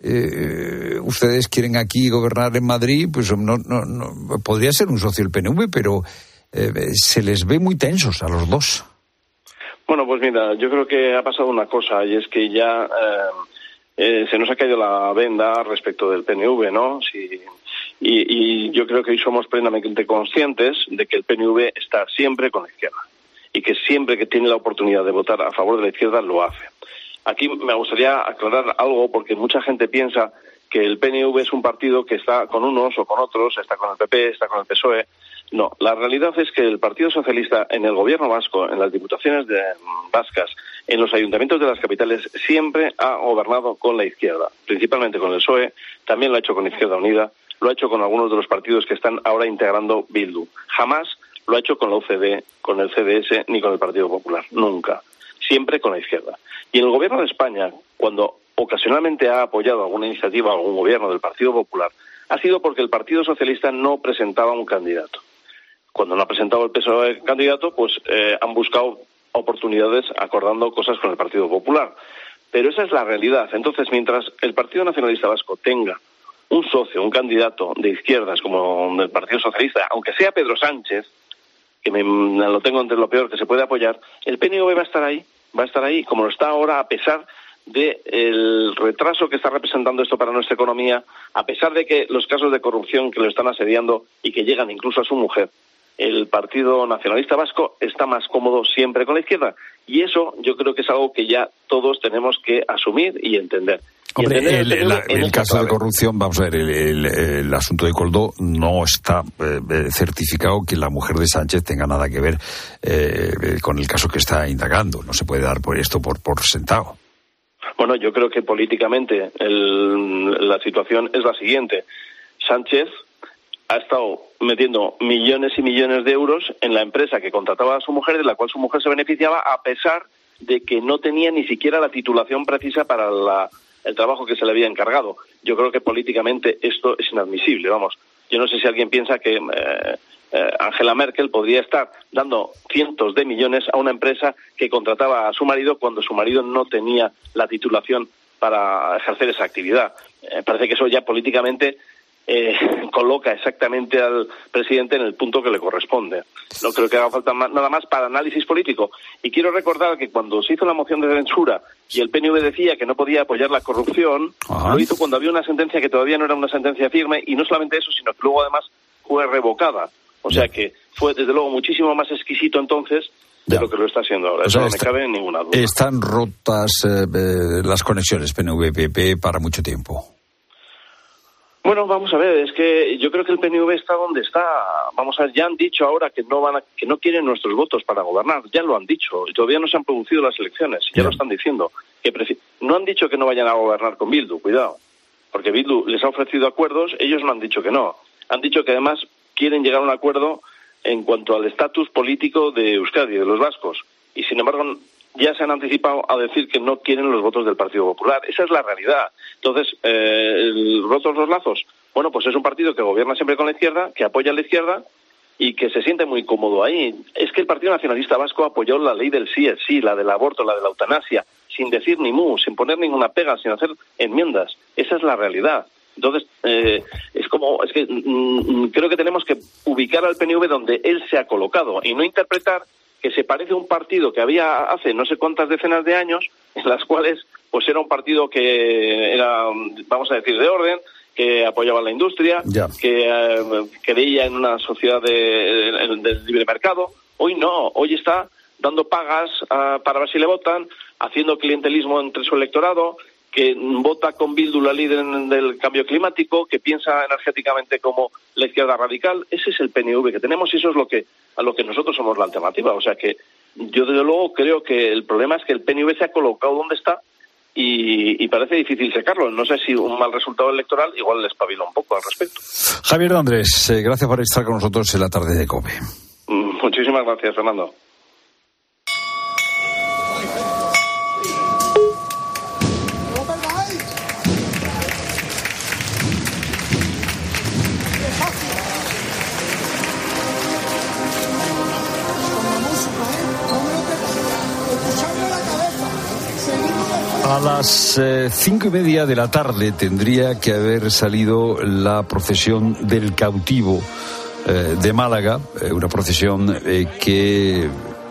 Eh, ustedes quieren aquí gobernar en Madrid, pues no, no, no podría ser un socio del P N V, pero eh, se les ve muy tensos a los dos. Bueno, pues mira, yo creo que ha pasado una cosa y es que ya eh, eh, se nos ha caído la venda respecto del P N V, ¿no? Sí, y, y yo creo que hoy somos plenamente conscientes de que el P N V está siempre con la izquierda y que siempre que tiene la oportunidad de votar a favor de la izquierda lo hace. Aquí me gustaría aclarar algo porque mucha gente piensa que el P N V es un partido que está con unos o con otros, está con el P P, está con el P S O E. No, la realidad es que el Partido Socialista en el gobierno vasco, en las diputaciones de, vascas, en los ayuntamientos de las capitales, siempre ha gobernado con la izquierda, principalmente con el P S O E, también lo ha hecho con Izquierda Unida, lo ha hecho con algunos de los partidos que están ahora integrando Bildu. Jamás lo ha hecho con la U C D, con el C D S ni con el Partido Popular, nunca. Siempre con la izquierda. Y en el gobierno de España, cuando ocasionalmente ha apoyado alguna iniciativa o algún gobierno del Partido Popular, ha sido porque el Partido Socialista no presentaba un candidato. Cuando no ha presentado el P S O E candidato, pues eh, han buscado oportunidades acordando cosas con el Partido Popular. Pero esa es la realidad. Entonces, mientras el Partido Nacionalista Vasco tenga un socio, un candidato de izquierdas como el Partido Socialista, aunque sea Pedro Sánchez, que me, lo tengo entre lo peor que se puede apoyar, el P N V va a estar ahí, va a estar ahí, como lo está ahora, a pesar del retraso que está representando esto para nuestra economía, a pesar de que los casos de corrupción que lo están asediando y que llegan incluso a su mujer, el Partido Nacionalista Vasco está más cómodo siempre con la izquierda. Y eso yo creo que es algo que ya todos tenemos que asumir y entender. Y Hombre, entender el, el, el, el caso de corrupción, vamos a ver, el, el, el asunto de Coldo no está eh, certificado que la mujer de Sánchez tenga nada que ver eh, con el caso que está indagando. No se puede dar por esto por, por sentado. Bueno, yo creo que políticamente el, la situación es la siguiente. Sánchez ha estado metiendo millones y millones de euros en la empresa que contrataba a su mujer, de la cual su mujer se beneficiaba, a pesar de que no tenía ni siquiera la titulación precisa para la, el trabajo que se le había encargado. Yo creo que políticamente esto es inadmisible, vamos. Yo no sé si alguien piensa que eh, eh, Angela Merkel podría estar dando cientos de millones a una empresa que contrataba a su marido cuando su marido no tenía la titulación para ejercer esa actividad. Eh, parece que eso ya políticamente eh, coloca exactamente al presidente en el punto que le corresponde. No creo que haga falta más, nada más para análisis político. Y quiero recordar que cuando se hizo la moción de censura y el P N V decía que no podía apoyar la corrupción, Ajá. lo hizo cuando había una sentencia que todavía no era una sentencia firme, y no solamente eso, sino que luego además fue revocada. O sea que fue desde luego muchísimo más exquisito entonces de ya. lo que lo está haciendo ahora. O sea, eso no está, me cabe ninguna duda. Están rotas eh, eh, las conexiones P N V-P P para mucho tiempo. Bueno, vamos a ver, es que yo creo que el P N V está donde está. Vamos a ver, ya han dicho ahora que no van a, que no quieren nuestros votos para gobernar, ya lo han dicho, y todavía no se han producido las elecciones, ya Bien. lo están diciendo. Que prefi- no han dicho que no vayan a gobernar con Bildu, cuidado, porque Bildu les ha ofrecido acuerdos, ellos no han dicho que no. Han dicho que además quieren llegar a un acuerdo en cuanto al estatus político de Euskadi, de los vascos, y sin embargo ya se han anticipado a decir que no quieren los votos del Partido Popular. Esa es la realidad. Entonces, eh, rotos los lazos, bueno, pues es un partido que gobierna siempre con la izquierda, que apoya a la izquierda y que se siente muy cómodo ahí. Es que el Partido Nacionalista Vasco apoyó la ley del sí es sí, la del aborto, la de la eutanasia, sin decir ni mu, sin poner ninguna pega, sin hacer enmiendas. Esa es la realidad. Entonces, eh, es como, es que mm, creo que tenemos que ubicar al P N V donde él se ha colocado y no interpretar que se parece a un partido que había hace no sé cuántas decenas de años, en las cuales pues era un partido que era, vamos a decir, de orden, que apoyaba la industria, ya. que eh, creía en una sociedad de, de, de libre mercado. Hoy no, hoy está dando pagas uh, para ver si le votan, haciendo clientelismo entre su electorado, que vota con Bildu, la líder del cambio climático, que piensa energéticamente como la izquierda radical. Ese es el P N V que tenemos y eso es lo que a lo que nosotros somos la alternativa. O sea que yo desde luego creo que el problema es que el P N V se ha colocado donde está y, y parece difícil sacarlo. No sé si un mal resultado electoral igual le espabila un poco al respecto. Javier de Andrés, eh, gracias por estar con nosotros en la tarde de COPE. Muchísimas gracias, Fernando. A las eh, cinco y media de la tarde tendría que haber salido la procesión del cautivo eh, de Málaga, eh, una procesión eh, que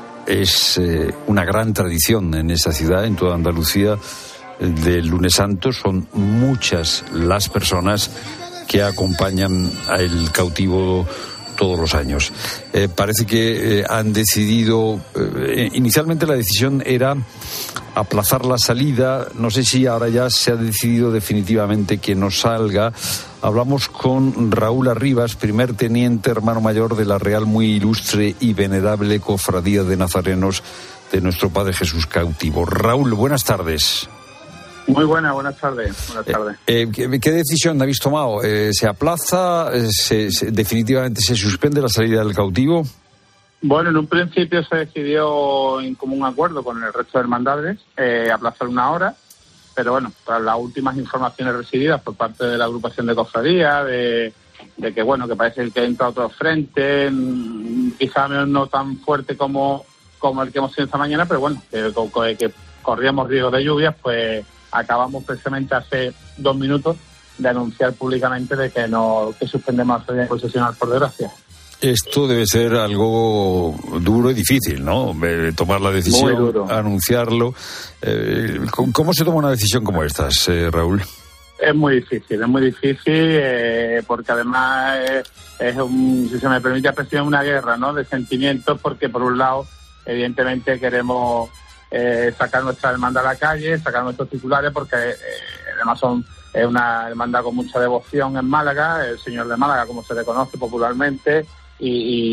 es eh, una gran tradición en esa ciudad, en toda Andalucía, eh, del Lunes Santo. Son muchas las personas que acompañan al cautivo todos los años. Eh, parece que eh, han decidido, eh, inicialmente la decisión era aplazar la salida, no sé si ahora ya se ha decidido definitivamente que no salga. Hablamos con Raúl Arribas, primer teniente hermano mayor de la Real Muy Ilustre y Venerable Cofradía de Nazarenos de Nuestro Padre Jesús Cautivo. Raúl, buenas tardes. Muy buenas, buenas tardes. Buenas tardes. Eh, eh, ¿qué, ¿Qué decisión habéis tomado? Eh, ¿Se aplaza? Eh, se, se, ¿Definitivamente se suspende la salida del cautivo? Bueno, en un principio se decidió en común acuerdo con el resto de hermandades eh, aplazar una hora, pero bueno, tras las últimas informaciones recibidas por parte de la agrupación de cofradía, de, de que bueno, que parece que entra otro frente, quizá no tan fuerte como, como el que hemos tenido esta mañana, pero bueno, que, que corríamos riesgo de lluvias, pues acabamos precisamente hace dos minutos de anunciar públicamente de que no que suspendemos la salida procesional, por desgracia. Esto debe ser algo duro y difícil, ¿no? Tomar la decisión, anunciarlo. Eh, ¿Cómo se toma una decisión como esta, eh, Raúl? Es muy difícil, es muy difícil, eh, porque además es, es un, si se me permite expresión, una guerra, ¿no?, de sentimientos, porque por un lado, evidentemente queremos eh, sacar nuestra hermandad a la calle, sacar nuestros titulares, porque eh, además son es una hermandad con mucha devoción en Málaga, el Señor de Málaga, como se le conoce popularmente. Y,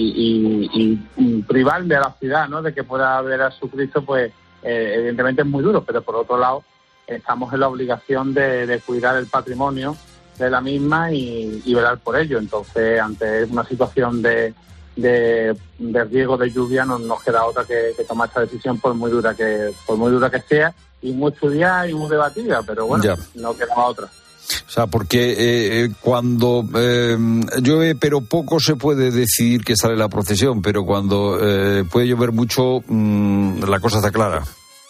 y, y, y privarle a la ciudad, ¿no?, de que pueda ver a su Cristo, pues eh, evidentemente es muy duro, pero por otro lado estamos en la obligación de, de cuidar el patrimonio de la misma y, y velar por ello. Entonces, ante una situación de, de, de riesgo de lluvia, no nos queda otra que, que tomar esta decisión, por muy dura que por muy dura que sea y muy estudiada y muy debatida, pero bueno, ya. No queda otra. O sea, porque eh, cuando eh, llueve, pero poco, se puede decidir que sale la procesión, pero cuando eh, puede llover mucho, mmm, la cosa está clara.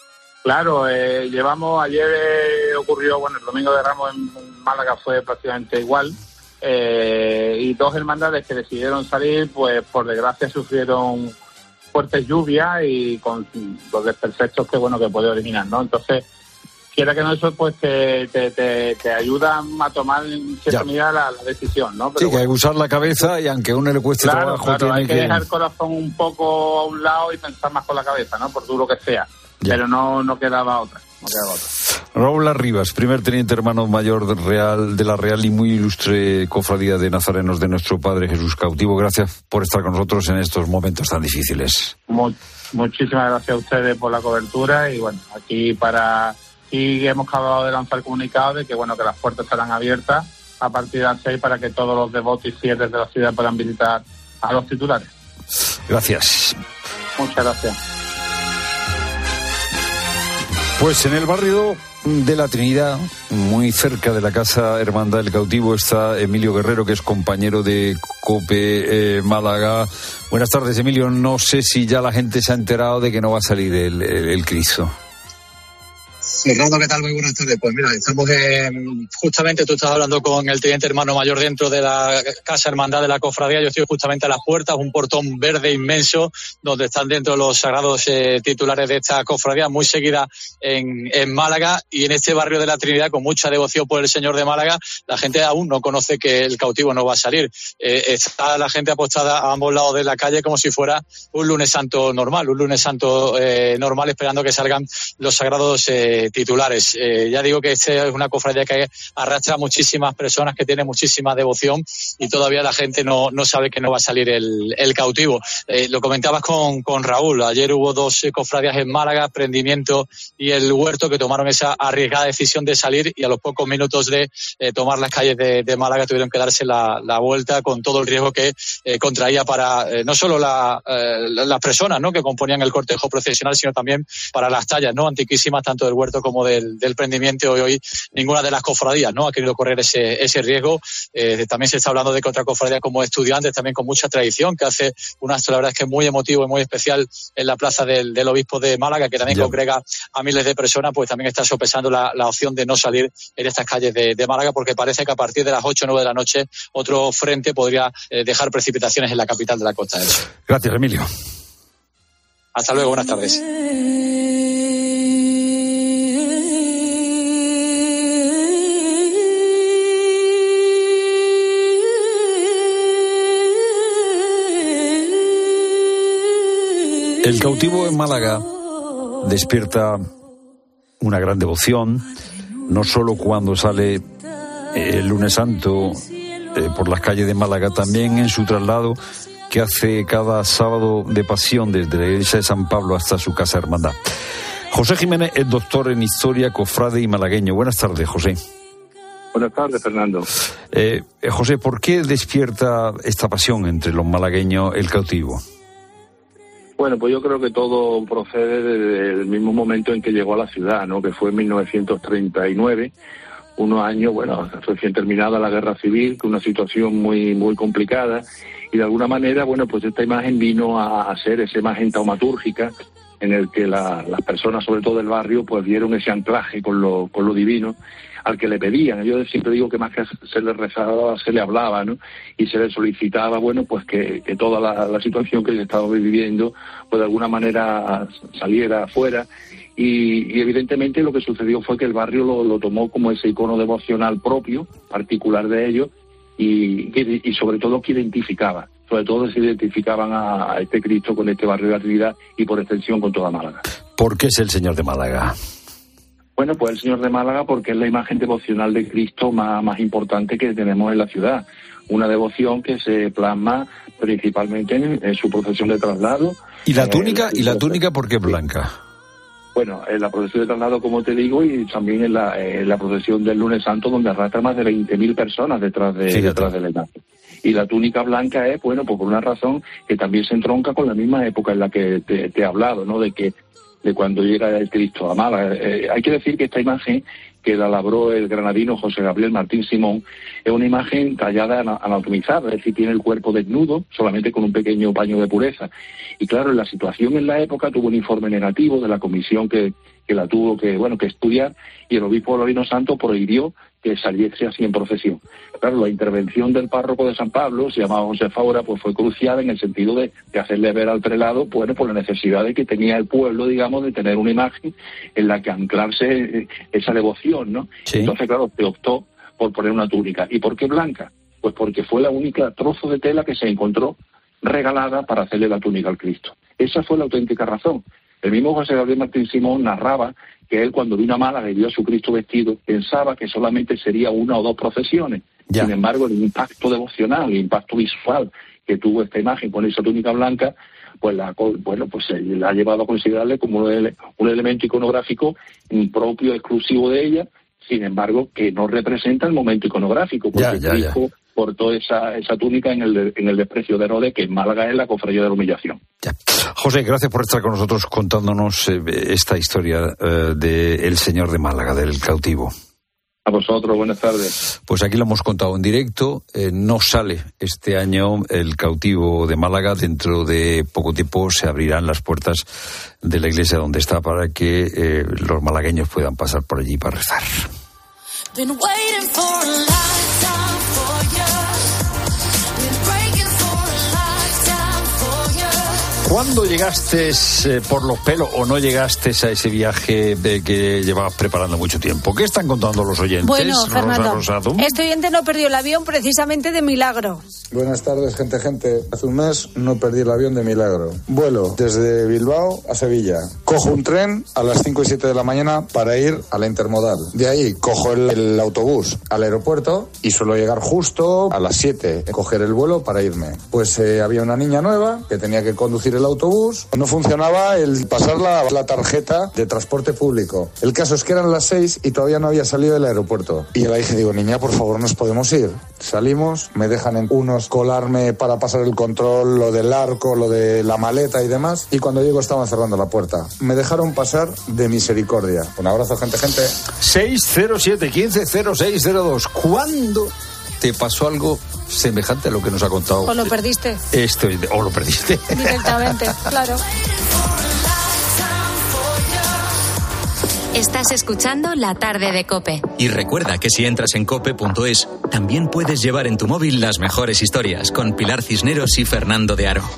Claro, eh, llevamos, ayer eh, ocurrió, bueno, el Domingo de Ramos en Málaga fue prácticamente igual, eh, y dos hermandades que decidieron salir, pues por desgracia sufrieron fuertes lluvias y con los desperfectos que bueno que puede originar, ¿no? Entonces, quiera que no, eso pues te, te, te, te ayuda a tomar en cierta medida la, la decisión, ¿no? Pero sí, que bueno, hay que usar la cabeza y aunque a uno le cueste claro, trabajo, claro, tiene hay que, que dejar el corazón un poco a un lado y pensar más con la cabeza, ¿no? Por duro que sea. Ya. Pero no, no quedaba otra. No quedaba otra. Raúl Arribas, primer teniente hermano mayor de, Real, de la Real y muy ilustre cofradía de nazarenos de nuestro Padre Jesús Cautivo. Gracias por estar con nosotros en estos momentos tan difíciles. Muy, muchísimas gracias a ustedes por la cobertura y bueno, aquí para... Y hemos acabado de lanzar el comunicado de que bueno que las puertas estarán abiertas a partir de las seis para que todos los devotos y fieles de la ciudad puedan visitar a los titulares. Gracias. Muchas gracias. Pues en el barrio de la Trinidad, muy cerca de la Casa Hermandad del Cautivo, está Emilio Guerrero, que es compañero de COPE eh, Málaga. Buenas tardes, Emilio. No sé si ya la gente se ha enterado de que no va a salir el, el, el Cristo. Fernando, ¿qué tal? Muy buenas tardes. Pues mira, estamos en, justamente tú estás hablando con el teniente hermano mayor dentro de la Casa Hermandad de la Cofradía. Yo estoy justamente a las puertas, un portón verde inmenso donde están dentro los sagrados eh, titulares de esta cofradía, muy seguida en, en Málaga, y en este barrio de la Trinidad, con mucha devoción por el Señor de Málaga, la gente aún no conoce que el cautivo no va a salir. Eh, está la gente apostada a ambos lados de la calle como si fuera un lunes santo normal, un lunes santo eh, normal, esperando que salgan los sagrados eh, titulares. Eh, ya digo que esta es una cofradía que arrastra a muchísimas personas, que tiene muchísima devoción, y todavía la gente no, no sabe que no va a salir el, el cautivo. Eh, lo comentabas con, con Raúl, ayer hubo dos eh, cofradías en Málaga, Prendimiento y El Huerto, que tomaron esa arriesgada decisión de salir, y a los pocos minutos de eh, tomar las calles de, de Málaga tuvieron que darse la, la vuelta, con todo el riesgo que eh, contraía para eh, no solo la, eh, las personas, ¿no?, que componían el cortejo procesional, sino también para las tallas, ¿no?, antiquísimas, tanto del Huerto como del, del Prendimiento. Hoy, hoy ninguna de las cofradías, ¿no?, ha querido correr ese, ese riesgo. Eh, también se está hablando de que otra cofradía como Estudiantes, también con mucha tradición, que hace un acto, la verdad es que muy emotivo y muy especial en la plaza del, del Obispo de Málaga, que también yeah. congrega a miles de personas, pues también está sopesando la, la opción de no salir en estas calles de, de Málaga, porque parece que a partir de las ocho o nueve de la noche otro frente podría eh, dejar precipitaciones en la capital de la Costa del Sol. Gracias, Emilio. Hasta luego, buenas tardes. El cautivo en Málaga despierta una gran devoción, no solo cuando sale el lunes santo eh, por las calles de Málaga, también en su traslado que hace cada sábado de pasión desde la iglesia de San Pablo hasta su casa hermandad. José Jiménez es doctor en historia, cofrade y malagueño. Buenas tardes, José. Buenas tardes, Fernando. Eh, José, ¿por qué despierta esta pasión entre los malagueños el cautivo? Bueno, pues yo creo que todo procede desde el mismo momento en que llegó a la ciudad, ¿no?, que fue en mil novecientos treinta y nueve, unos años, bueno, recién terminada la guerra civil, con una situación muy muy complicada, y de alguna manera, bueno, pues esta imagen vino a, a ser esa imagen taumatúrgica en el que la, las personas, sobre todo del barrio, pues vieron ese anclaje con lo, con lo divino, al que le pedían. Yo siempre digo que más que se le rezaba, se le hablaba, ¿no?, y se le solicitaba, bueno, pues que, que toda la, la situación que él estaba viviendo, pues de alguna manera saliera afuera. Y, y evidentemente lo que sucedió fue que el barrio lo, lo tomó como ese icono devocional propio, particular de ellos, y, y, y sobre todo que identificaba. Sobre todo se identificaban a, a este Cristo con este barrio de la Trinidad y por extensión con toda Málaga. ¿Por qué es el Señor de Málaga? Bueno, pues el Señor de Málaga porque es la imagen devocional de Cristo más, más importante que tenemos en la ciudad. Una devoción que se plasma principalmente en, en su procesión de traslado. ¿Y la túnica? Eh, ¿Y la túnica por qué blanca? Bueno, en la procesión de traslado, como te digo, y también en la, en la procesión del lunes santo, donde arrastra más de veinte mil personas detrás de, sí, detrás de la imagen. Y la túnica blanca es, bueno, pues por una razón que también se entronca con la misma época en la que te, te he hablado, ¿no?, de que de cuando llega el Cristo a Málaga. Eh, hay que decir que esta imagen, que la labró el granadino José Gabriel Martín Simón, es una imagen tallada anatomizada, es decir, tiene el cuerpo desnudo, solamente con un pequeño paño de pureza. Y claro, en la situación en la época tuvo un informe negativo de la comisión que, que la tuvo que, bueno, que estudiar, y el obispo Lorino Santo prohibió que saliese así en procesión. Claro, la intervención del párroco de San Pablo, se llamaba José Faura, pues fue crucial en el sentido de, de hacerle ver al prelado, bueno, por la necesidad de que tenía el pueblo, digamos, de tener una imagen en la que anclarse esa devoción, ¿no? Sí. Entonces, claro, se optó por poner una túnica. ¿Y por qué blanca? Pues porque fue la única trozo de tela que se encontró regalada para hacerle la túnica al Cristo. Esa fue la auténtica razón. El mismo José Gabriel Martín Simón narraba que él, cuando vino a Málaga y vio a su Cristo vestido, pensaba que solamente sería una o dos procesiones. Ya. Sin embargo, el impacto devocional, el impacto visual que tuvo esta imagen con esa túnica blanca, pues la, bueno, pues la ha llevado a considerarle como un, un elemento iconográfico propio, exclusivo de ella, sin embargo, que no representa el momento iconográfico, porque ya, ya, Cristo ya. portó esa, esa túnica en el, en el desprecio de Herodes, que en Málaga es la cofradía de la humillación. Ya. José, gracias por estar con nosotros contándonos eh, esta historia eh, del Señor de Málaga, del cautivo. A vosotros, buenas tardes. Pues aquí lo hemos contado en directo. Eh, no sale este año el cautivo de Málaga. Dentro de poco tiempo se abrirán las puertas de la iglesia donde está para que eh, los malagueños puedan pasar por allí para rezar. ¿Cuándo llegaste eh, por los pelos o no llegaste a ese viaje de que llevabas preparando mucho tiempo? ¿Qué están contando los oyentes? Bueno, Fernando, este oyente no perdió el avión precisamente de milagro. Buenas tardes, gente, gente. Hace un mes no perdí el avión de milagro. Vuelo desde Bilbao a Sevilla. Cojo un tren a las cinco y siete de la mañana para ir a la intermodal. De ahí cojo el, el autobús al aeropuerto y suelo llegar justo a las siete, coger el vuelo para irme. Pues eh, había una niña nueva que tenía que conducir el autobús, no funcionaba el pasar la, la tarjeta de transporte público. El caso es que eran las seis y todavía no había salido del aeropuerto. Y le dije, digo, niña, por favor, nos podemos ir. Salimos, me dejan en unos colarme para pasar el control, lo del arco, lo de la maleta y demás, y cuando llego estaban cerrando la puerta. Me dejaron pasar de misericordia. Un abrazo, gente, gente. seis cero siete, uno cinco cero seis cero dos. ¿Cuándo te pasó algo semejante a lo que nos ha contado? O lo perdiste. Esto, o lo perdiste. Directamente, claro. Estás escuchando La Tarde de COPE. Y recuerda que si entras en cope punto es, también puedes llevar en tu móvil las mejores historias con Pilar Cisneros y Fernando de Aro.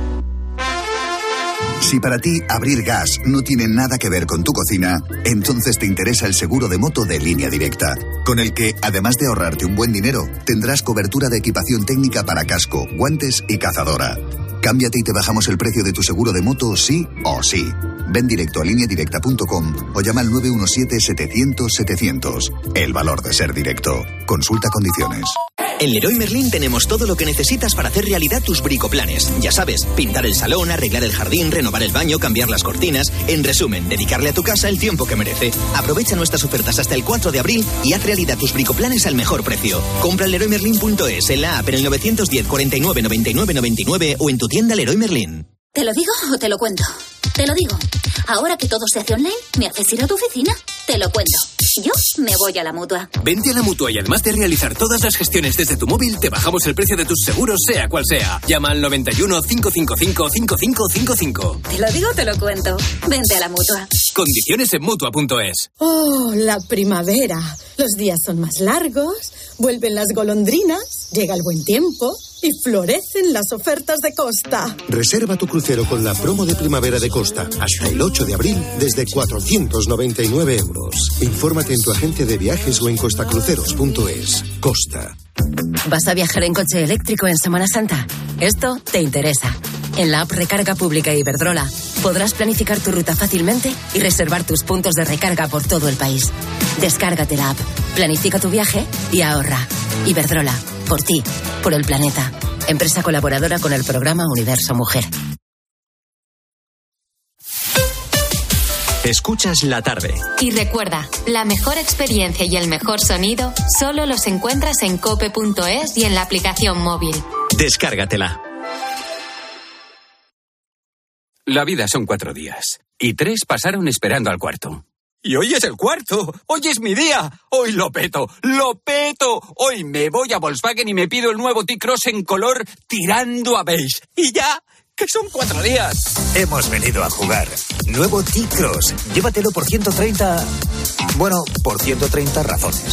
Si para ti abrir gas no tiene nada que ver con tu cocina, entonces te interesa el seguro de moto de Línea Directa, con el que, además de ahorrarte un buen dinero, tendrás cobertura de equipación técnica para casco, guantes y cazadora. Cámbiate y te bajamos el precio de tu seguro de moto sí o sí. Ven directo a línea directa punto com o llama al nueve uno siete, setecientos, setecientos. El valor de ser directo. Consulta condiciones. En Leroy Merlin tenemos todo lo que necesitas para hacer realidad tus bricoplanes. Ya sabes, pintar el salón, arreglar el jardín, renovar el baño, cambiar las cortinas. En resumen, dedicarle a tu casa el tiempo que merece. Aprovecha nuestras ofertas hasta el cuatro de abril y haz realidad tus bricoplanes al mejor precio. Compra en leroy merlin punto es, en la app, en el nueve uno cero, cuarenta y nueve, noventa y nueve, noventa y nueve o en tu tienda Leroy Merlin. ¿Te lo digo o te lo cuento? Te lo digo. Ahora que todo se hace online, ¿me haces ir a tu oficina? Te lo cuento. Yo me voy a la Mutua. Vente a la Mutua y además de realizar todas las gestiones desde tu móvil, te bajamos el precio de tus seguros, sea cual sea. Llama al noventa y uno, cinco cinco cinco, cinco cinco cinco cinco. Te lo digo, te lo cuento. Vente a la Mutua. Condiciones en Mutua punto es. Oh, la primavera. Los días son más largos, vuelven las golondrinas, llega el buen tiempo y florecen las ofertas de Costa. Reserva tu crucero con la promo de primavera de Costa hasta el ocho de abril desde cuatrocientos noventa y nueve euros. Infórmate en tu agente de viajes o en costa cruceros punto es. Costa. ¿Vas a viajar en coche eléctrico en Semana Santa? Esto te interesa. En la app Recarga Pública Iberdrola podrás planificar tu ruta fácilmente y reservar tus puntos de recarga por todo el país. Descárgate la app, planifica tu viaje y ahorra. Iberdrola, por ti, por el planeta. Empresa colaboradora con el programa Universo Mujer. Escuchas La Tarde. Y recuerda, la mejor experiencia y el mejor sonido solo los encuentras en cope punto es y en la aplicación móvil. Descárgatela. La vida son cuatro días. Y tres pasaron esperando al cuarto. Y hoy es el cuarto. Hoy es mi día. Hoy lo peto. ¡Lo peto! Hoy me voy a Volkswagen y me pido el nuevo T-Cross en color tirando a beige. Y ya, que son cuatro días. Hemos venido a jugar. Nuevo T-Cross. Llévatelo por ciento treinta... Bueno, por ciento treinta razones.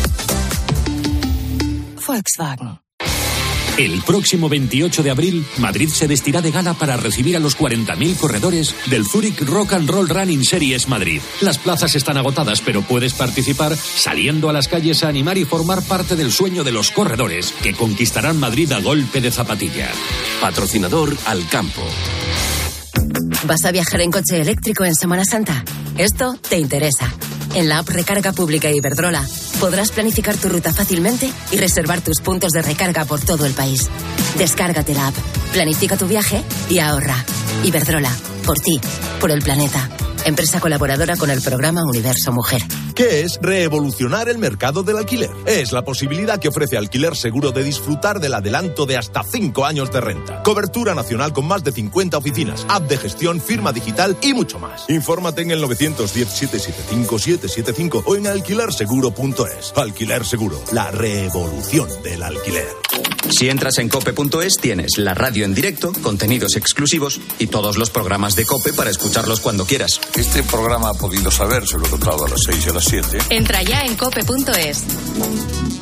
Volkswagen. El próximo veintiocho de abril, Madrid se vestirá de gala para recibir a los cuarenta mil corredores del Zurich Rock and Roll Running Series Madrid. Las plazas están agotadas, pero puedes participar saliendo a las calles a animar y formar parte del sueño de los corredores que conquistarán Madrid a golpe de zapatilla. Patrocinador Alcampo. ¿Vas a viajar en coche eléctrico en Semana Santa? Esto te interesa. En la app Recarga Pública Iberdrola podrás planificar tu ruta fácilmente y reservar tus puntos de recarga por todo el país. Descárgate la app, planifica tu viaje y ahorra. Iberdrola, por ti, por el planeta. Empresa colaboradora con el programa Universo Mujer. ¿Qué es revolucionar el mercado del alquiler? Es la posibilidad que ofrece Alquiler Seguro de disfrutar del adelanto de hasta cinco años de renta. Cobertura nacional con más de cincuenta oficinas, app de gestión, firma digital y mucho más. Infórmate en el nueve uno cero, siete siete cinco, siete siete cinco o en alquiler seguro punto es. Alquiler Seguro, la revolución del alquiler. Si entras en cope punto es, tienes la radio en directo, contenidos exclusivos y todos los programas de COPE para escucharlos cuando quieras. Este programa ha podido saber, se lo he contado a las seis y a las siete. Entra ya en cope punto es.